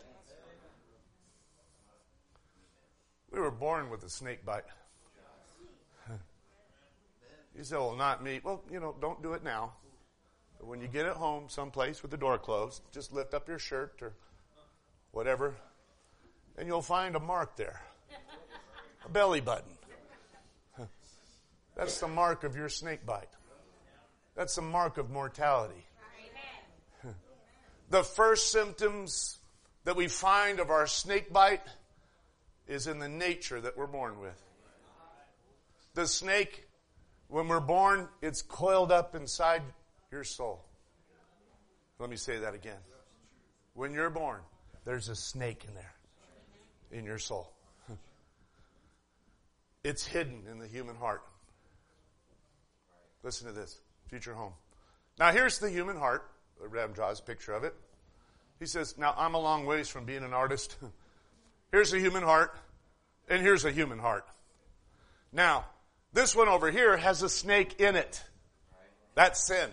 We were born with a snake bite. You say, well, not me. Well, don't do it now. But when you get at home someplace with the door closed, just lift up your shirt or whatever, and you'll find a mark there. A belly button. That's the mark of your snake bite. That's the mark of mortality. The first symptoms that we find of our snake bite is in the nature that we're born with. The snake, when we're born, it's coiled up inside your soul. Let me say that again. When you're born, there's a snake in there, in your soul. It's hidden in the human heart. Listen to this. Future home. Now here's the human heart. Ram draws a picture of it. He says, now I'm a long ways from being an artist. Here's a human heart, and here's a human heart. Now, this one over here has a snake in it. That's sin.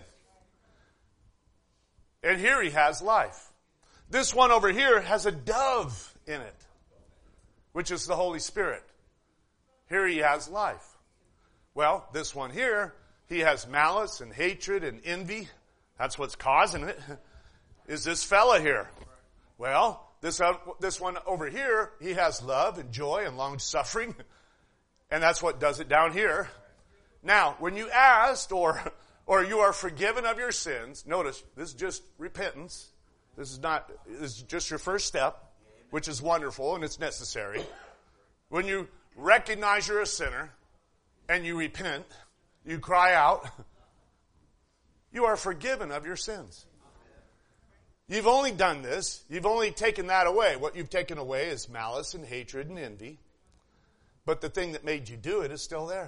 And here he has life. This one over here has a dove in it, which is the Holy Spirit. Here he has life. Well, this one here, he has malice and hatred and envy. That's what's causing it. Is this fella here? Well, this one over here, he has love and joy and long suffering. And that's what does it down here. Now, when you asked or you are forgiven of your sins, notice this is just repentance. This is just your first step, which is wonderful and it's necessary. When you recognize you're a sinner and you repent, you cry out, you are forgiven of your sins. You've only done this. You've only taken that away. What you've taken away is malice and hatred and envy. But the thing that made you do it is still there.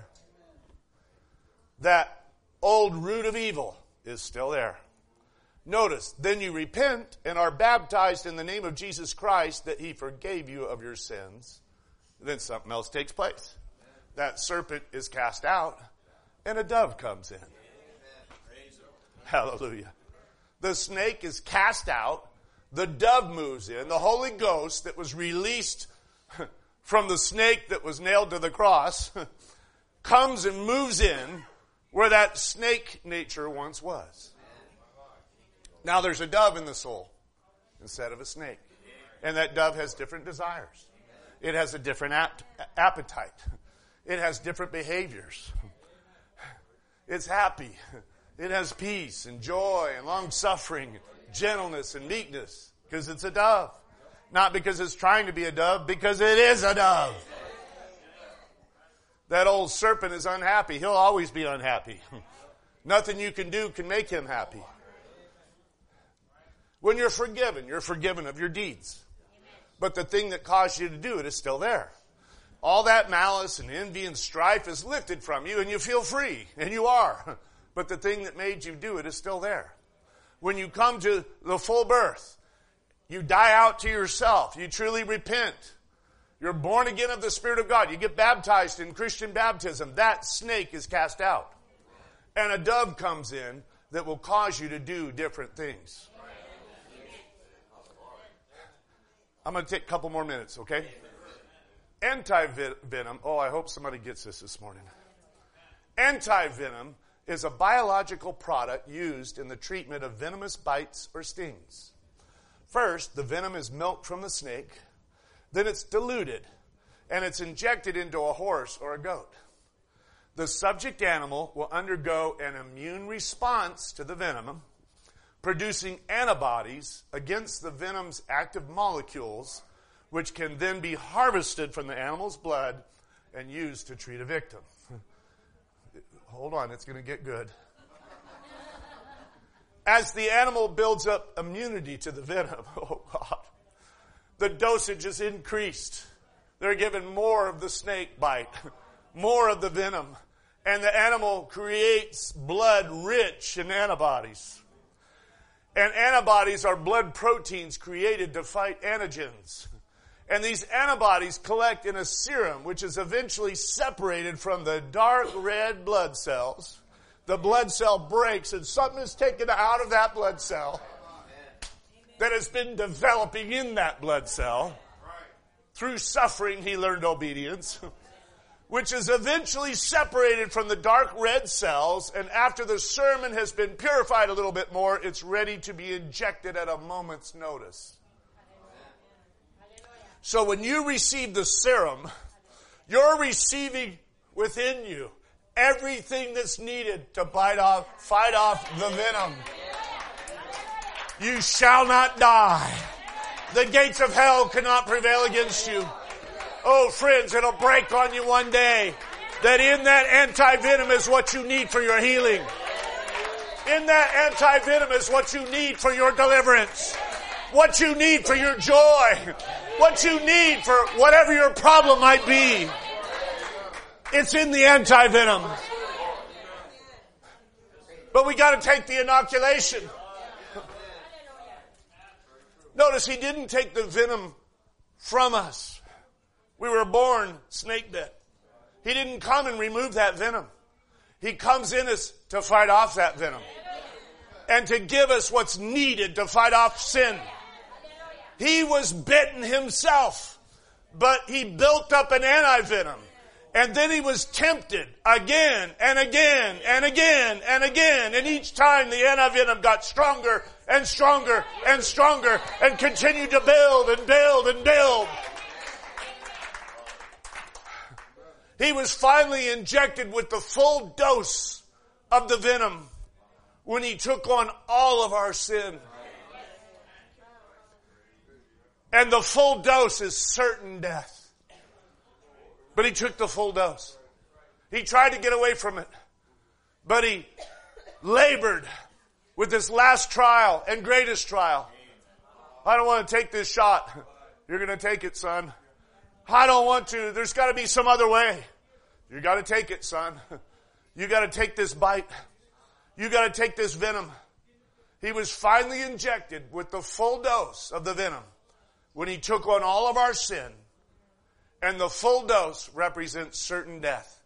That old root of evil is still there. Notice, then you repent and are baptized in the name of Jesus Christ that he forgave you of your sins. Then something else takes place. That serpent is cast out and a dove comes in. Hallelujah. The snake is cast out. The dove moves in. The Holy Ghost that was released from the snake that was nailed to the cross comes and moves in where that snake nature once was. Now there's a dove in the soul instead of a snake. And that dove has different desires. It has a different appetite. It has different behaviors. It's happy. It has peace and joy and long suffering, gentleness and meekness because it's a dove. Not because it's trying to be a dove, because it is a dove. That old serpent is unhappy. He'll always be unhappy. Nothing you can do can make him happy. When you're forgiven of your deeds. But the thing that caused you to do it is still there. All that malice and envy and strife is lifted from you and you feel free. And you are. But the thing that made you do it is still there. When you come to the full birth, you die out to yourself. You truly repent. You're born again of the Spirit of God. You get baptized in Christian baptism. That snake is cast out. And a dove comes in that will cause you to do different things. I'm going to take a couple more minutes, okay? Anti-venom. Oh, I hope somebody gets this morning. Anti-venom is a biological product used in the treatment of venomous bites or stings. First, the venom is milked from the snake. Then it's diluted, and it's injected into a horse or a goat. The subject animal will undergo an immune response to the venom, producing antibodies against the venom's active molecules, which can then be harvested from the animal's blood and used to treat a victim. Hold on, it's going to get good. As the animal builds up immunity to the venom, oh God, the dosage is increased. They're given more of the snake bite, more of the venom, and the animal creates blood rich in antibodies. And antibodies are blood proteins created to fight antigens. And these antibodies collect in a serum, which is eventually separated from the dark red blood cells. The blood cell breaks, and something is taken out of that blood cell that has been developing in that blood cell. Through suffering, he learned obedience, which is eventually separated from the dark red cells, and after the serum has been purified a little bit more, it's ready to be injected at a moment's notice. So when you receive the serum, you're receiving within you everything that's needed to fight off the venom. You shall not die. The gates of hell cannot prevail against you. Oh, friends, it'll break on you one day that in that anti-venom is what you need for your healing. In that anti-venom is what you need for your deliverance. What you need for your joy. What you need for whatever your problem might be. It's in the anti-venom. But we got to take the inoculation. Notice he didn't take the venom from us. We were born snake bit. He didn't come and remove that venom. He comes in us to fight off that venom. And to give us what's needed to fight off sin. He was bitten himself, but he built up an anti-venom. And then he was tempted again and again and again and again. And each time the anti-venom got stronger and stronger and stronger and continued to build and build and build. He was finally injected with the full dose of the venom when he took on all of our sin. And the full dose is certain death. But he took the full dose. He tried to get away from it. But he labored with this last trial and greatest trial. I don't want to take this shot. You're going to take it, son. I don't want to. There's got to be some other way. You got to take it, son. You got to take this bite. You got to take this venom. He was finally injected with the full dose of the venom when he took on all of our sin. And the full dose represents certain death.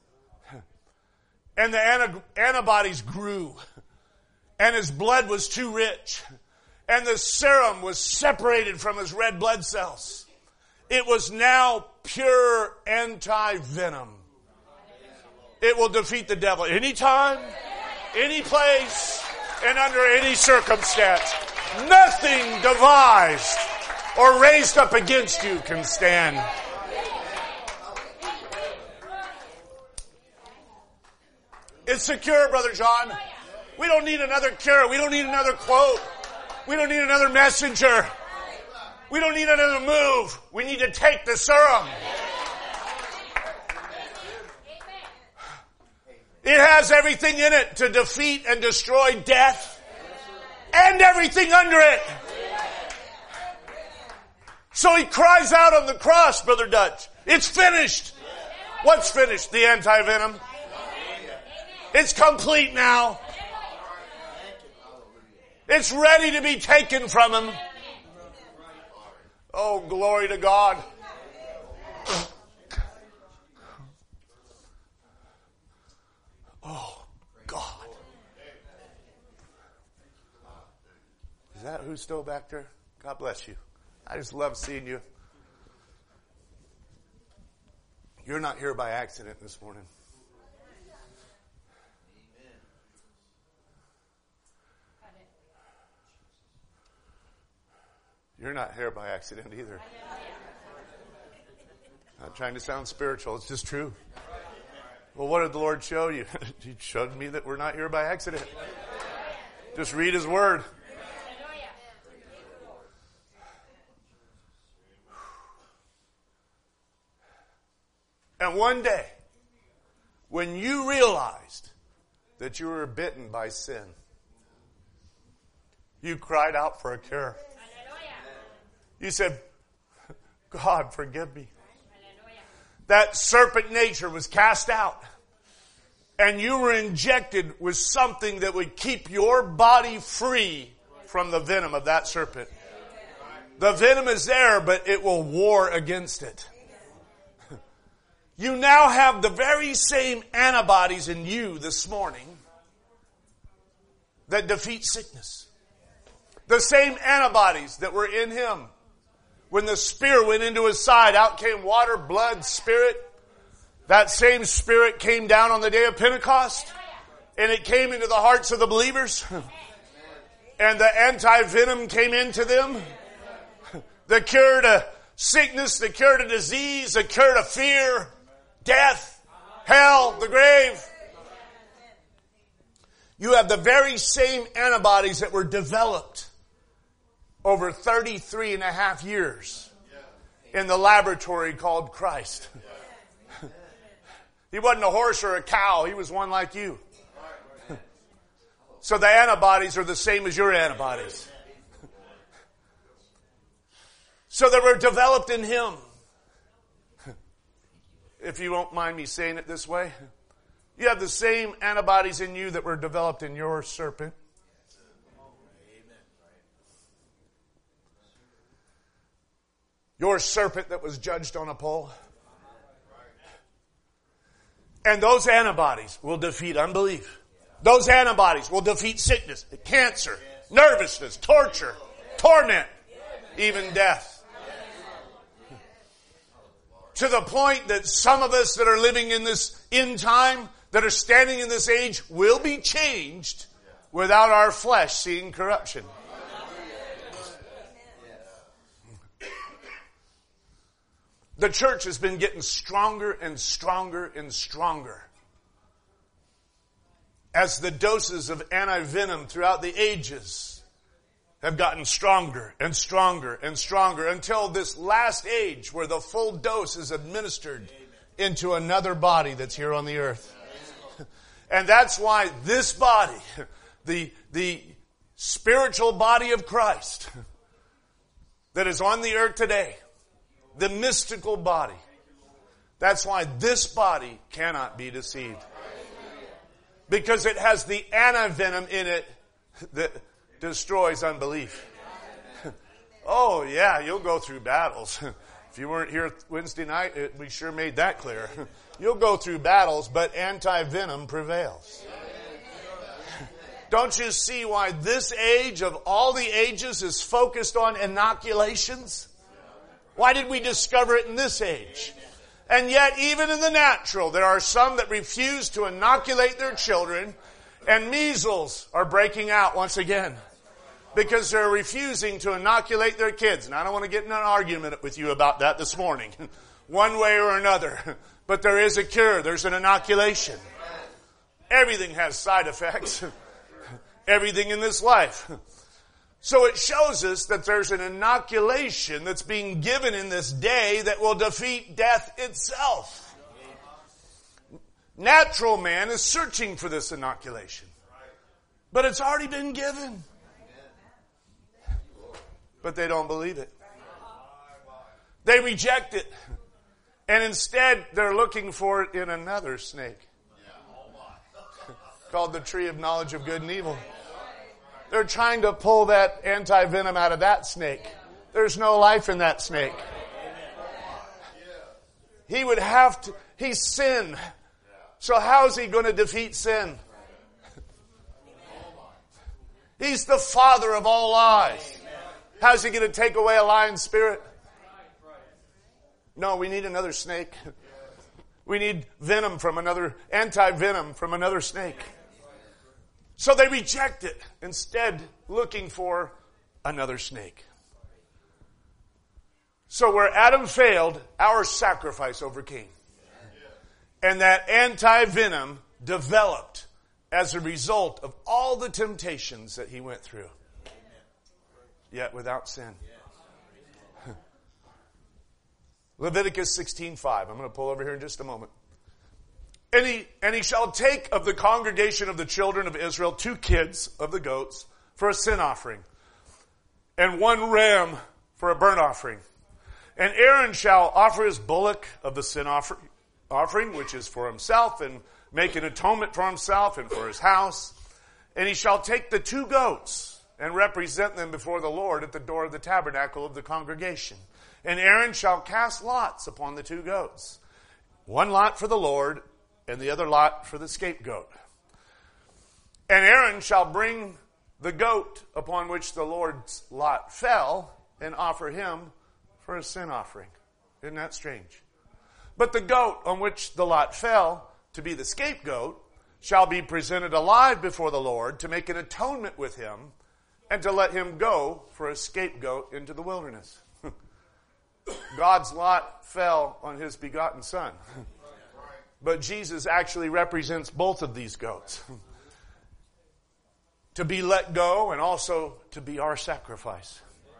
And the antibodies grew. And his blood was too rich. And the serum was separated from his red blood cells. It was now pure anti-venom. It will defeat the devil anytime, any place, and under any circumstance. Nothing devised or raised up against you can stand. It's secure, Brother John. We don't need another cure. We don't need another quote. We don't need another messenger. We don't need another move. We need to take the serum. It has everything in it to defeat and destroy death and everything under it. So he cries out on the cross, Brother Dutch. It's finished. What's finished? The anti-venom. It's complete now. It's ready to be taken from him. Oh, glory to God. Oh, God. that who's still back there? God bless you. I just love seeing you. You're not here by accident this morning. You're not here by accident either. Not trying to sound spiritual. It's just true. Well, what did the Lord show you? He showed me that we're not here by accident. Just read His Word. And one day, when you realized that you were bitten by sin, you cried out for a cure. You said, God, forgive me. That serpent nature was cast out. And you were injected with something that would keep your body free from the venom of that serpent. The venom is there, but it will war against it. You now have the very same antibodies in you this morning that defeat sickness. The same antibodies that were in Him. When the spear went into His side, out came water, blood, Spirit. That same Spirit came down on the day of Pentecost. And it came into the hearts of the believers. And the anti-venom came into them. The cure to sickness, the cure to disease, the cure to fear, death, hell, the grave. You have the very same antibodies that were developed over 33 and a half years in the laboratory called Christ. He wasn't a horse or a cow. He was one like you. So the antibodies are the same as your antibodies. So they were developed in Him. If you won't mind me saying it this way, you have the same antibodies in you that were developed in your serpent. Your serpent that was judged on a pole. And those antibodies will defeat unbelief. Those antibodies will defeat sickness, cancer, nervousness, torture, torment, even death. To the point that some of us that are living in this end time, that are standing in this age, will be changed without our flesh seeing corruption. The church has been getting stronger and stronger and stronger as the doses of anti-venom throughout the ages have gotten stronger and stronger and stronger until this last age where the full dose is administered into another body that's here on the earth. And that's why this body, the spiritual body of Christ that is on the earth today, the mystical body, that's why this body cannot be deceived. Because it has the antivenom in it that destroys unbelief. Oh yeah, you'll go through battles. If you weren't here Wednesday night, we sure made that clear. You'll go through battles, but anti-venom prevails. Don't you see why this age of all the ages is focused on inoculations? Why did we discover it in this age? And yet, even in the natural, there are some that refuse to inoculate their children, and measles are breaking out once again because they're refusing to inoculate their kids. And I don't want to get in an argument with you about that this morning, one way or another. But there is a cure. There's an inoculation. Everything has side effects. Everything in this life. So it shows us that there's an inoculation that's being given in this day that will defeat death itself. Natural man is searching for this inoculation. But it's already been given. But they don't believe it. They reject it. And instead, they're looking for it in another snake. Called the tree of knowledge of good and evil. They're trying to pull that anti-venom out of that snake. There's no life in that snake. He would have to, he's sin. So how is he going to defeat sin? He's the father of all lies. How's he going to take away a lying spirit? No, we need another snake. We need anti-venom from another snake. So they reject it, instead looking for another snake. So where Adam failed, our sacrifice overcame. And that anti-venom developed as a result of all the temptations that he went through. Yet without sin. Leviticus 16:5. I'm going to pull over here in just a moment. And he shall take of the congregation of the children of Israel 2 kids of the goats for a sin offering, and 1 ram for a burnt offering. And Aaron shall offer his bullock of the sin offering, which is for himself, and make an atonement for himself and for his house. And he shall take the 2 goats and represent them before the Lord at the door of the tabernacle of the congregation. And Aaron shall cast lots upon the 2 goats, 1 lot for the Lord, and the other lot for the scapegoat. And Aaron shall bring the goat upon which the Lord's lot fell and offer him for a sin offering. Isn't that strange? But the goat on which the lot fell, to be the scapegoat, shall be presented alive before the Lord to make an atonement with him and to let him go for a scapegoat into the wilderness. God's lot fell on his begotten son. But Jesus actually represents both of these goats. To be let go and also to be our sacrifice.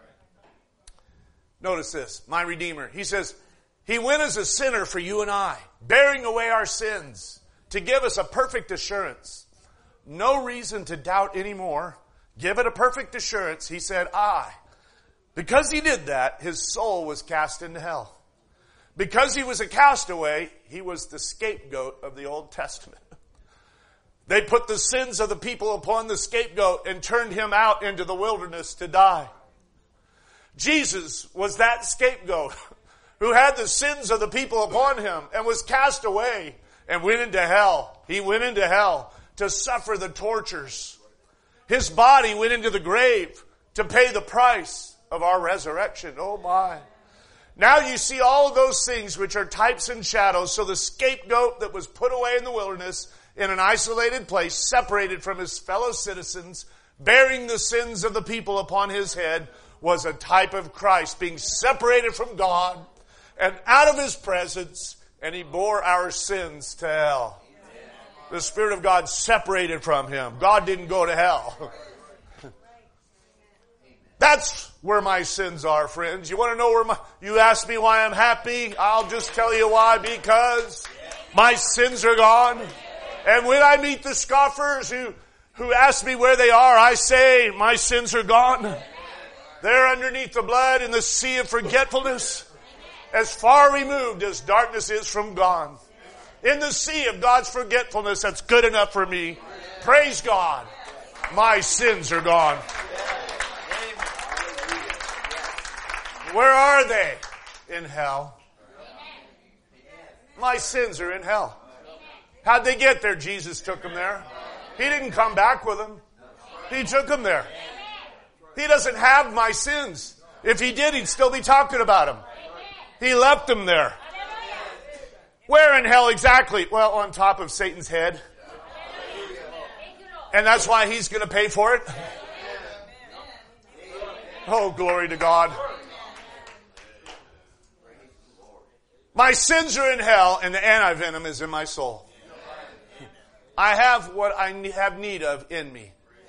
Notice this, my Redeemer. He says, he went as a sinner for you and I, bearing away our sins, to give us a perfect assurance. No reason to doubt anymore. Give it a perfect assurance. He said, because he did that, his soul was cast into hell. Because he was a castaway, he was the scapegoat of the Old Testament. They put the sins of the people upon the scapegoat and turned him out into the wilderness to die. Jesus was that scapegoat who had the sins of the people upon him and was cast away and went into hell. He went into hell to suffer the tortures. His body went into the grave to pay the price of our resurrection. Oh my. Now you see all of those things which are types and shadows. So the scapegoat that was put away in the wilderness in an isolated place, separated from his fellow citizens, bearing the sins of the people upon his head, was a type of Christ being separated from God and out of his presence, and he bore our sins to hell. The Spirit of God separated from him. God didn't go to hell. That's where my sins are, friends. You want to know you ask me why I'm happy? I'll just tell you why. Because my sins are gone. And when I meet the scoffers who ask me where they are, I say, my sins are gone. They're underneath the blood in the sea of forgetfulness, as far removed as darkness is from God. In the sea of God's forgetfulness, that's good enough for me. Praise God. My sins are gone. Where are they? In hell. My sins are in hell. How'd they get there? Jesus took them there. He didn't come back with them. He took them there. He doesn't have my sins. If he did, he'd still be talking about them. He left them there. Where in hell exactly? Well, on top of Satan's head. And that's why he's going to pay for it. Oh, glory to God. My sins are in hell, and the antivenom is in my soul. I have what I have need of in me.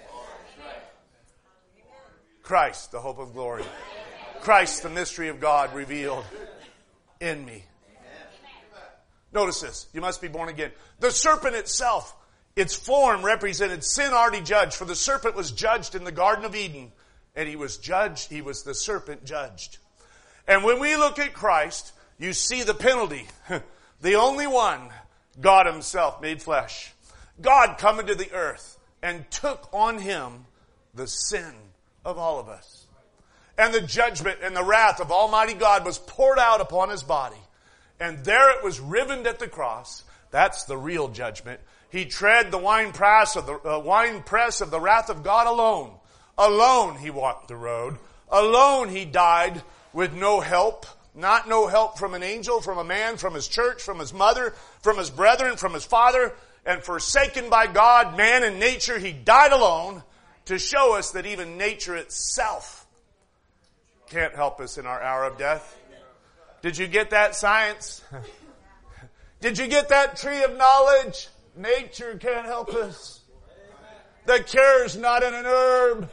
Christ, the hope of glory. Christ, the mystery of God revealed in me. Notice this. You must be born again. The serpent itself, its form represented sin already judged. For the serpent was judged in the Garden of Eden. And he was judged. He was the serpent judged. And when we look at Christ, you see the penalty. The only one, God himself made flesh. God come into the earth and took on him the sin of all of us. And the judgment and the wrath of Almighty God was poured out upon his body. And there it was rivened at the cross. That's the real judgment. He tread the winepress of the wrath of God alone. Alone he walked the road. Alone he died with no help. Not no help from an angel, from a man, from his church, from his mother, from his brethren, from his father. And forsaken by God, man and nature, he died alone to show us that even nature itself can't help us in our hour of death. Did you get that, science? Did you get that, tree of knowledge? Nature can't help us. The cure's not in an herb.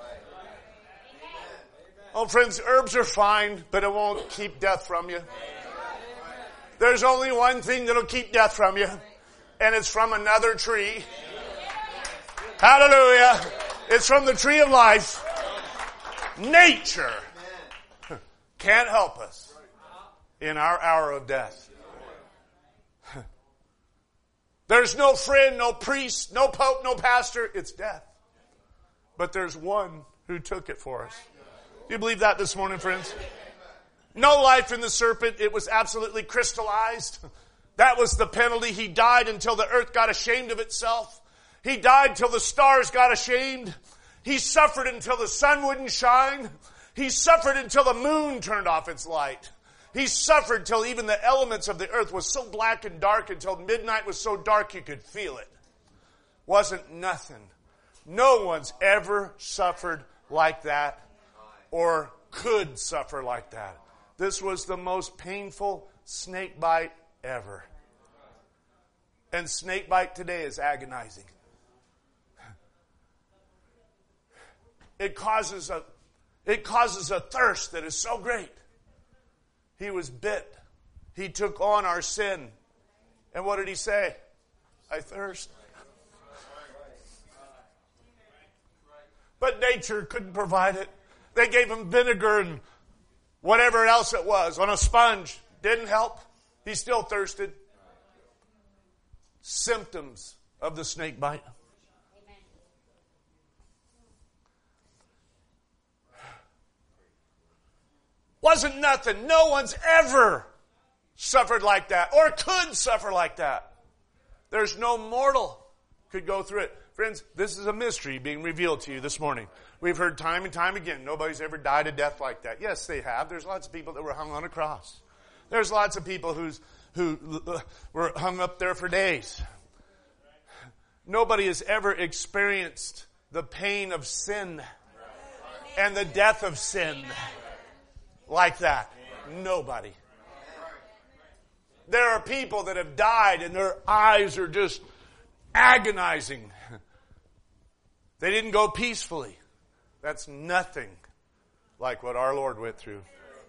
Oh, friends, herbs are fine, but it won't keep death from you. There's only one thing that'll keep death from you, and it's from another tree. Hallelujah. It's from the tree of life. Nature can't help us in our hour of death. There's no friend, no priest, no pope, no pastor. It's death. But there's one who took it for us. Do you believe that this morning, friends? No life in the serpent. It was absolutely crystallized. That was the penalty. He died until the earth got ashamed of itself. He died till the stars got ashamed. He suffered until the sun wouldn't shine. He suffered until the moon turned off its light. He suffered till even the elements of the earth was so black and dark, until midnight was so dark you could feel it. Wasn't nothing. No one's ever suffered like that or could suffer like that. This was the most painful snake bite ever. And snake bite today is agonizing. It causes a thirst that is so great. He was bit. He took on our sin. And what did he say? I thirst. But nature couldn't provide it. They gave him vinegar and whatever else it was on a sponge. Didn't help. He still thirsted. Symptoms of the snake bite. Wasn't nothing. No one's ever suffered like that or could suffer like that. There's no mortal could go through it. Friends, this is a mystery being revealed to you this morning. We've heard time and time again, nobody's ever died a death like that. Yes, they have. There's lots of people that were hung on a cross. There's lots of people who were hung up there for days. Nobody has ever experienced the pain of sin and the death of sin like that. Nobody. There are people that have died and their eyes are just agonizing. They didn't go peacefully. That's nothing like what our Lord went through.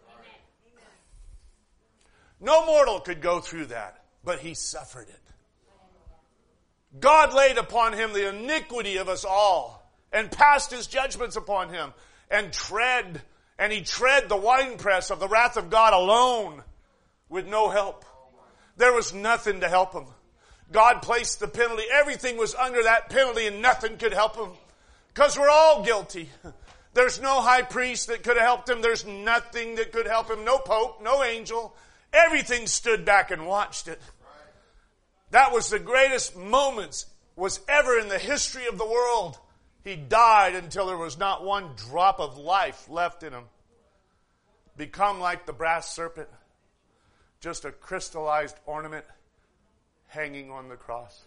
No mortal could go through that, but he suffered it. God laid upon him the iniquity of us all and passed his judgments upon him and he tread the winepress of the wrath of God alone with no help. There was nothing to help him. God placed the penalty. Everything was under that penalty and nothing could help him. Because we're all guilty. There's no high priest that could have helped him. There's nothing that could help him. No pope, no angel. Everything stood back and watched it. That was the greatest moments was ever in the history of the world. He died until there was not one drop of life left in him. Become like the brass serpent. Just a crystallized ornament hanging on the cross.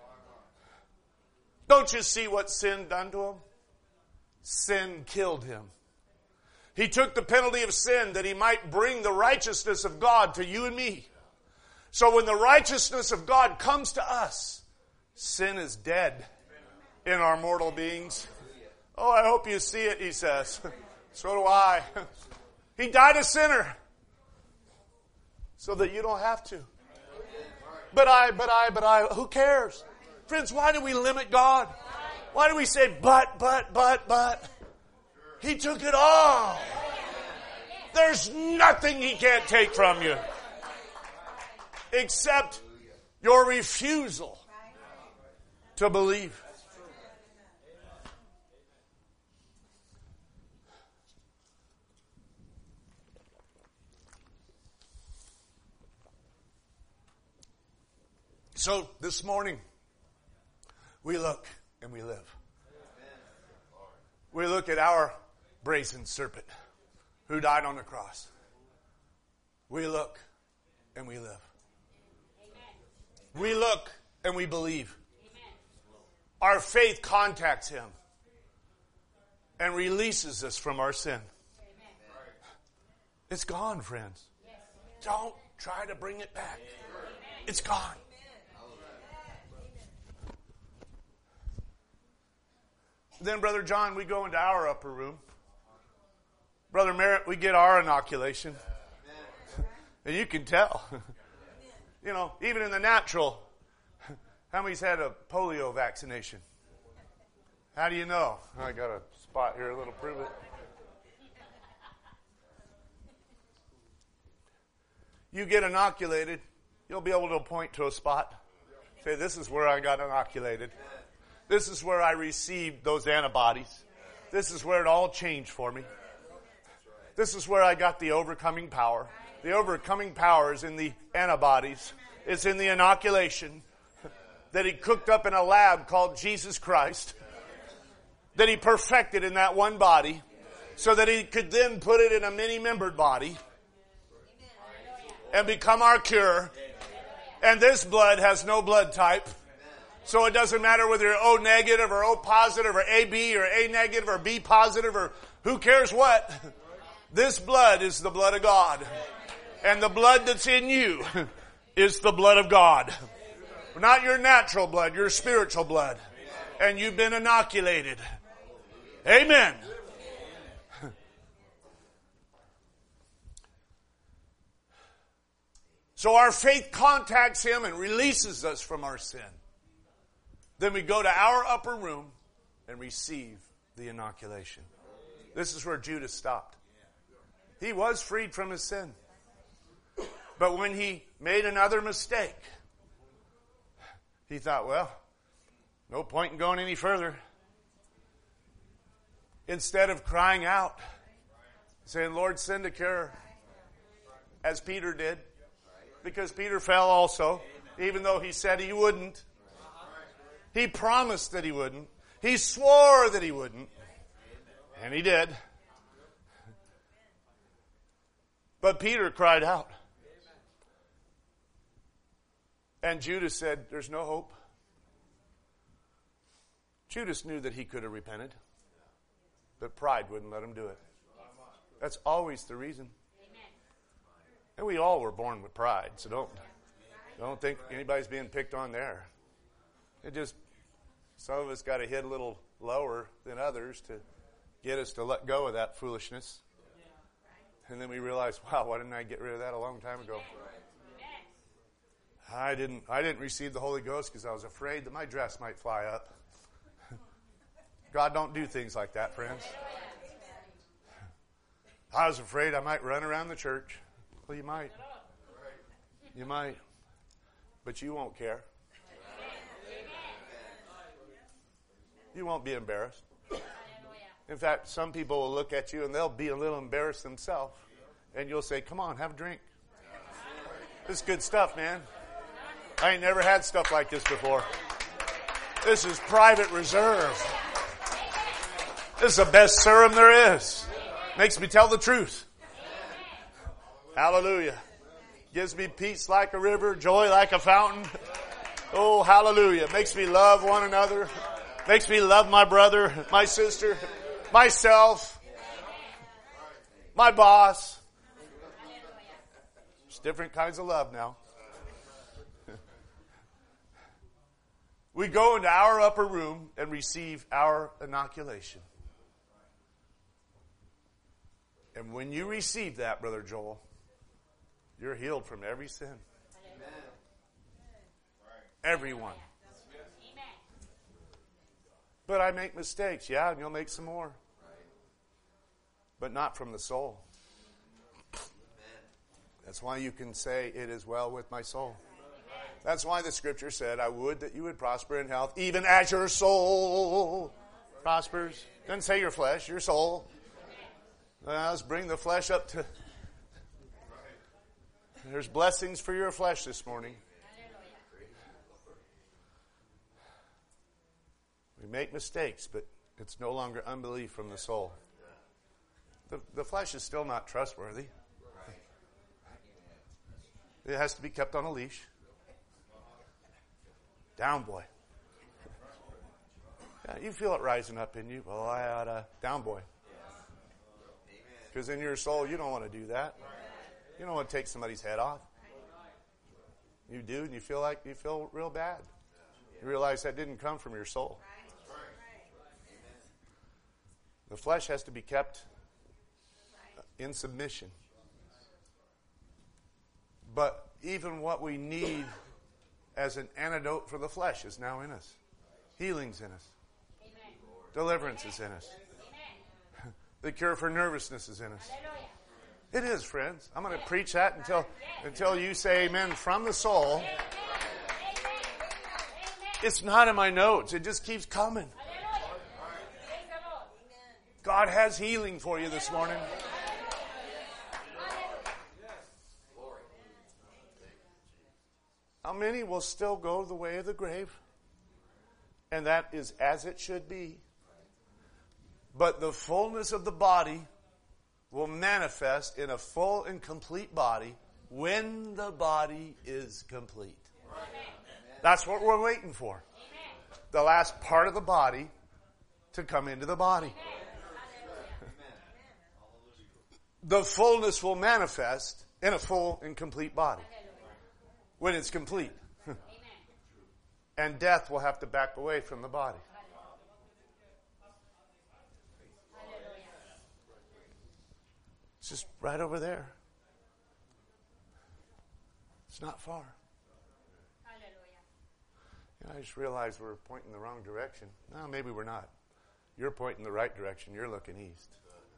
Don't you see what sin done to him? Sin killed him. He took the penalty of sin that he might bring the righteousness of God to you and me. So when the righteousness of God comes to us, sin is dead in our mortal beings. Oh, I hope you see it, he says. So do I. He died a sinner so that you don't have to. But I, who cares? Friends, why do we limit God? Why do we say, but? He took it all. There's nothing he can't take from you except your refusal to believe. So this morning, we look and we live. We look at our brazen serpent who died on the cross. We look and we live. We look and we believe. Our faith contacts him and releases us from our sin. It's gone, friends. Don't try to bring it back. It's gone. Then, Brother John, we go into our upper room. Brother Merritt, we get our inoculation. And you can tell. You know, even in the natural, how many's had a polio vaccination? How do you know? I got a spot here, a little prove it. You get inoculated, you'll be able to point to a spot. Say, this is where I got inoculated. This is where I received those antibodies. This is where it all changed for me. This is where I got the overcoming power. The overcoming power is in the antibodies. It's in the inoculation that he cooked up in a lab called Jesus Christ. That he perfected in that one body so that he could then put it in a many-membered body and become our cure. And this blood has no blood type. So it doesn't matter whether you're O negative or O positive or AB or A negative or B positive or who cares what. This blood is the blood of God. And the blood that's in you is the blood of God. Not your natural blood, your spiritual blood. And you've been inoculated. Amen. So our faith contacts him and releases us from our sin. Then we go to our upper room and receive the inoculation. This is where Judas stopped. He was freed from his sin. But when he made another mistake, he thought, well, no point in going any further. Instead of crying out, saying, Lord, send a cure, as Peter did, because Peter fell also, even though he said he wouldn't. He promised that he wouldn't. He swore that he wouldn't. And he did. But Peter cried out. And Judas said, there's no hope. Judas knew that he could have repented. But pride wouldn't let him do it. That's always the reason. And we all were born with pride, so don't think anybody's being picked on there. It just, some of us got to hit a little lower than others to get us to let go of that foolishness. And then we realize, wow, why didn't I get rid of that a long time ago? I didn't receive the Holy Ghost because I was afraid that my dress might fly up. God don't do things like that, friends. I was afraid I might run around the church. Well, you might. You might. But you won't care. You won't be embarrassed. In fact, some people will look at you and they'll be a little embarrassed themselves. And you'll say, come on, have a drink. This is good stuff, man. I ain't never had stuff like this before. This is private reserve. This is the best serum there is. Makes me tell the truth. Hallelujah. Gives me peace like a river, joy like a fountain. Oh, hallelujah. Makes me love one another. Makes me love my brother, my sister, myself, my boss. There's different kinds of love now. We go into our upper room and receive our inoculation. And when you receive that, Brother Joel, you're healed from every sin. Amen. Everyone. But I make mistakes. Yeah, and you'll make some more. But not from the soul. That's why you can say, it is well with my soul. That's why the scripture said, I would that you would prosper in health, even as your soul prospers. Doesn't say your flesh, your soul. Let's bring the flesh up to... There's blessings for your flesh this morning. We make mistakes, but It's no longer unbelief from the soul. The flesh is still not trustworthy. It has to be kept on a leash. Down, boy. Yeah, you feel it rising up in you. Well, I ought to. Down, boy. Because in your soul, you don't want to do that. You don't want to take somebody's head off. You do, and you feel real bad. You realize that didn't come from your soul. The flesh has to be kept in submission. But even what we need as an antidote for the flesh is now in us. Healing's in us. Amen. Deliverance is in us. Amen. The cure for nervousness is in us. It is, friends. I'm going to preach that until you say amen from the soul. It's not in my notes. It just keeps coming. God has healing for you this morning. How many will still go the way of the grave? And that is as it should be. But the fullness of the body will manifest in a full and complete body when the body is complete. That's what we're waiting for. The last part of the body to come into the body. The fullness will manifest in a full and complete body when it's complete. And death will have to back away from the body. It's just right over there. It's not far. You know, I just realized we're pointing the wrong direction. No, maybe we're not. You're pointing the right direction. You're looking east.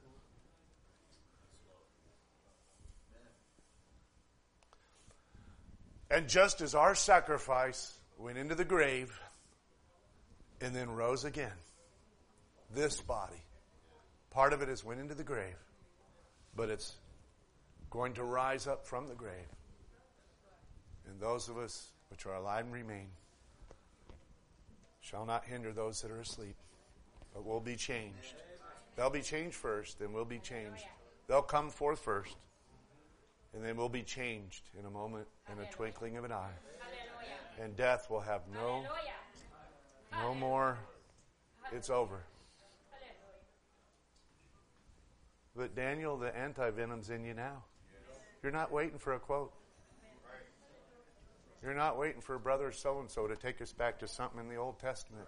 And just as our sacrifice went into the grave and then rose again, this body, part of it has went into the grave, but it's going to rise up from the grave. And those of us which are alive and remain shall not hinder those that are asleep, but will be changed. They'll be changed first, then we'll be changed. They'll come forth first, and then we'll be changed in a moment, in a twinkling of an eye. And death will have no more. It's over. But Daniel, the anti-venom's in you now. You're not waiting for a quote. You're not waiting for brother so-and-so to take us back to something in the Old Testament.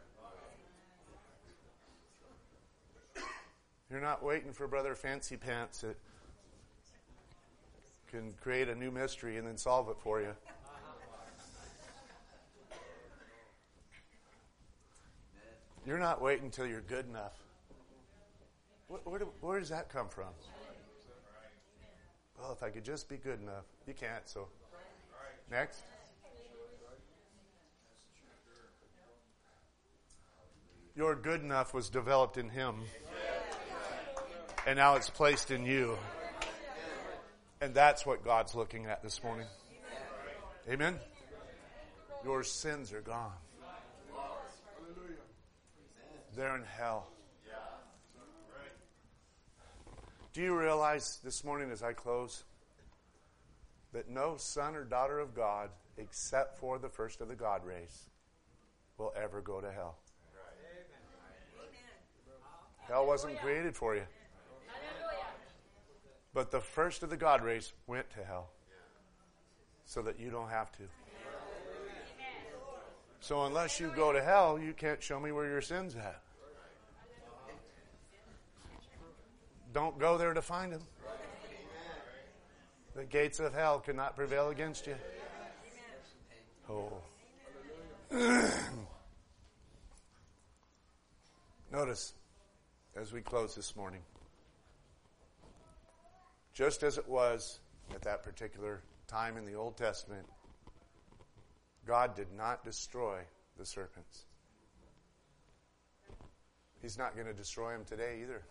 You're not waiting for brother Fancy Pants that can create a new mystery and then solve it for you. You're not waiting until you're good enough. Where does that come from? Well, if I could just be good enough. You can't, so. Next. Your good enough was developed in Him. And now it's placed in you. And that's what God's looking at this morning. Amen? Your sins are gone. They're in hell. Do you realize this morning as I close that no son or daughter of God, except for the first of the God race, will ever go to hell? Hell wasn't created for you. But the first of the God race went to hell so that you don't have to. So unless you go to hell, you can't show me where your sin's at. Don't go there to find them. The gates of hell cannot prevail against you. Oh. Notice, as we close this morning, just as it was at that particular time in the Old Testament, God did not destroy the serpents. He's not going to destroy them today either.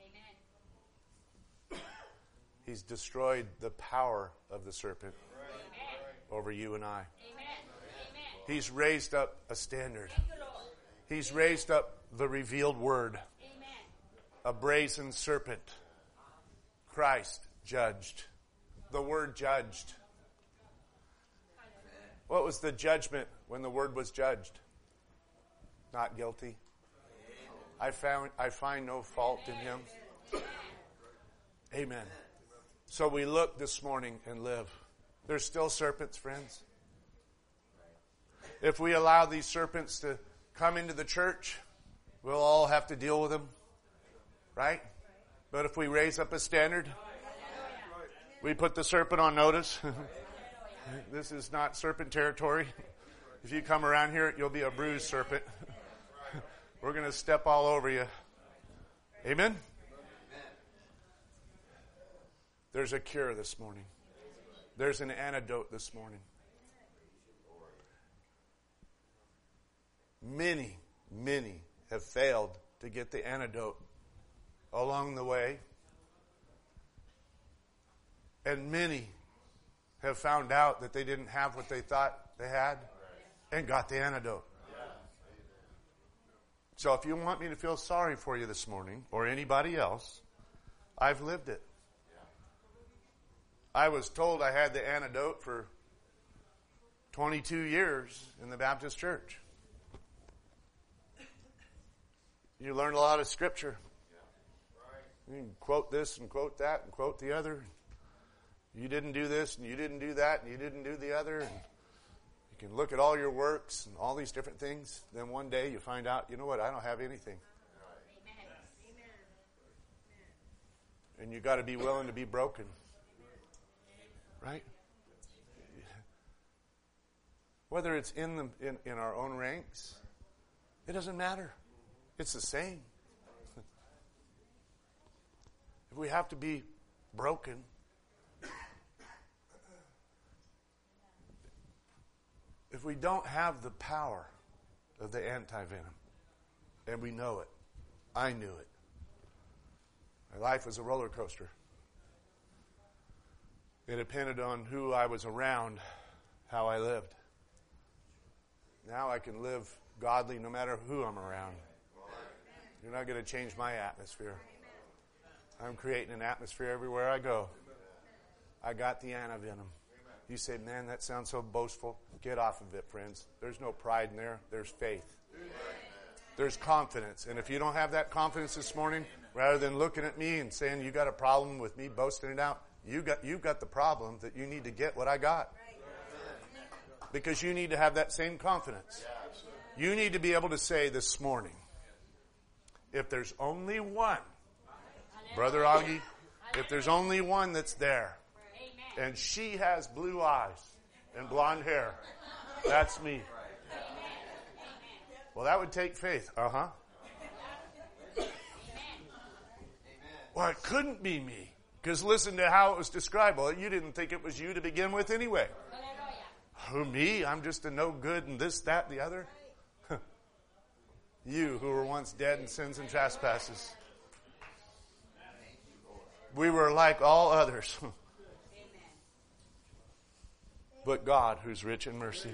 Amen. He's destroyed the power of the serpent over you and I. Amen. He's raised up a standard. He's raised up the revealed word. A brazen serpent. Christ judged. The word judged. What was the judgment when the word was judged? Not guilty. I find no fault in him. Amen. So we look this morning and live. There's still serpents, friends. If we allow these serpents to come into the church, we'll all have to deal with them. Right? But if we raise up a standard, we put the serpent on notice. This is not serpent territory. If you come around here, you'll be a bruised serpent. We're going to step all over you. Amen? There's a cure this morning. There's an antidote this morning. Many, many have failed to get the antidote along the way. And many have found out that they didn't have what they thought they had and got the antidote. So if you want me to feel sorry for you this morning, or anybody else, I've lived it. I was told I had the antidote for 22 years in the Baptist church. You learn a lot of scripture. You can quote this and quote that and quote the other. You didn't do this and you didn't do that and you didn't do the other. And you can look at all your works and all these different things. Then one day you find out, you know what, I don't have anything. And you got to be willing to be broken. Right? Whether it's in our own ranks, it doesn't matter. It's the same. If we have to be broken, if we don't have the power of the anti-venom, and we know it, I knew it. My life was a roller coaster. It depended on who I was around, how I lived. Now I can live godly no matter who I'm around. You're not going to change my atmosphere. I'm creating an atmosphere everywhere I go. I got the antivenom. You say, man, that sounds so boastful. Get off of it, friends. There's no pride in there. There's faith. There's confidence. And if you don't have that confidence this morning, rather than looking at me and saying you got a problem with me boasting it out, you've got the problem that you need to get what I got. Because you need to have that same confidence. You need to be able to say this morning, if there's only one, Brother Augie, if there's only one that's there, and she has blue eyes and blonde hair, that's me. Well, that would take faith. Uh-huh. Well, it couldn't be me. Because listen to how it was described. Well, you didn't think it was you to begin with anyway. Who, me? I'm just a no good and this, that, the other. You who were once dead in sins and trespasses. We were like all others. But God, who's rich in mercy,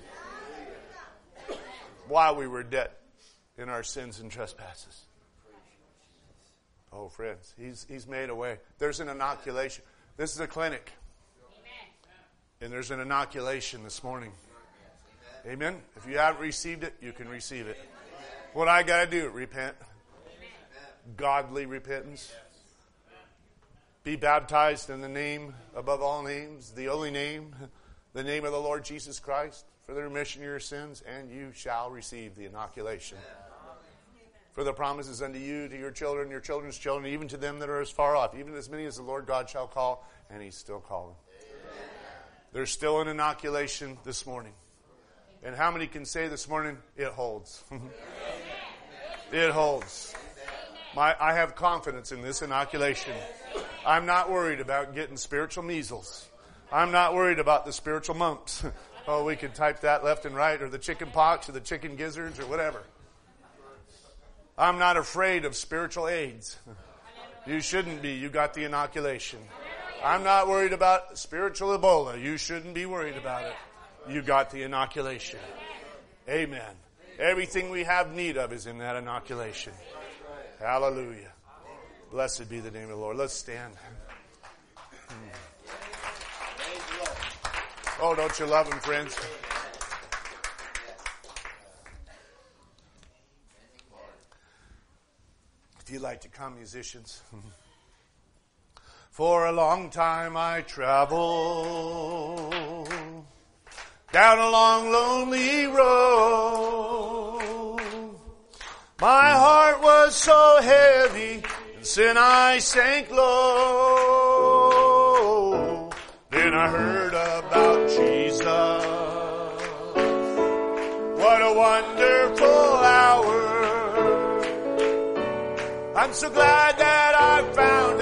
while we were dead in our sins and trespasses. Oh, friends, He's made a way. There's an inoculation. This is a clinic. And there's an inoculation this morning. Amen? If you haven't received it, you can receive it. What I got to do, repent. Godly repentance. Be baptized in the name above all names, the only name, the name of the Lord Jesus Christ, for the remission of your sins, and you shall receive the inoculation. For the promises unto you, to your children, your children's children, even to them that are as far off, even as many as the Lord God shall call, and He's still calling. There's still an inoculation this morning. And how many can say this morning, it holds? It holds. I have confidence in this inoculation. I'm not worried about getting spiritual measles. I'm not worried about the spiritual mumps. Oh, we could type that left and right, or the chicken pox, or the chicken gizzards, or whatever. I'm not afraid of spiritual AIDS. You shouldn't be. You got the inoculation. I'm not worried about spiritual Ebola. You shouldn't be worried about it. You got the inoculation. Amen. Everything we have need of is in that inoculation. Hallelujah. Blessed be the name of the Lord. Let's stand. Oh, don't you love him, friends? If you'd like to come, musicians. For a long time I traveled down a long, lonely road. My heart was so heavy, in sin I sank low. Then I heard about Jesus. What a wonderful hour. I'm so glad that I found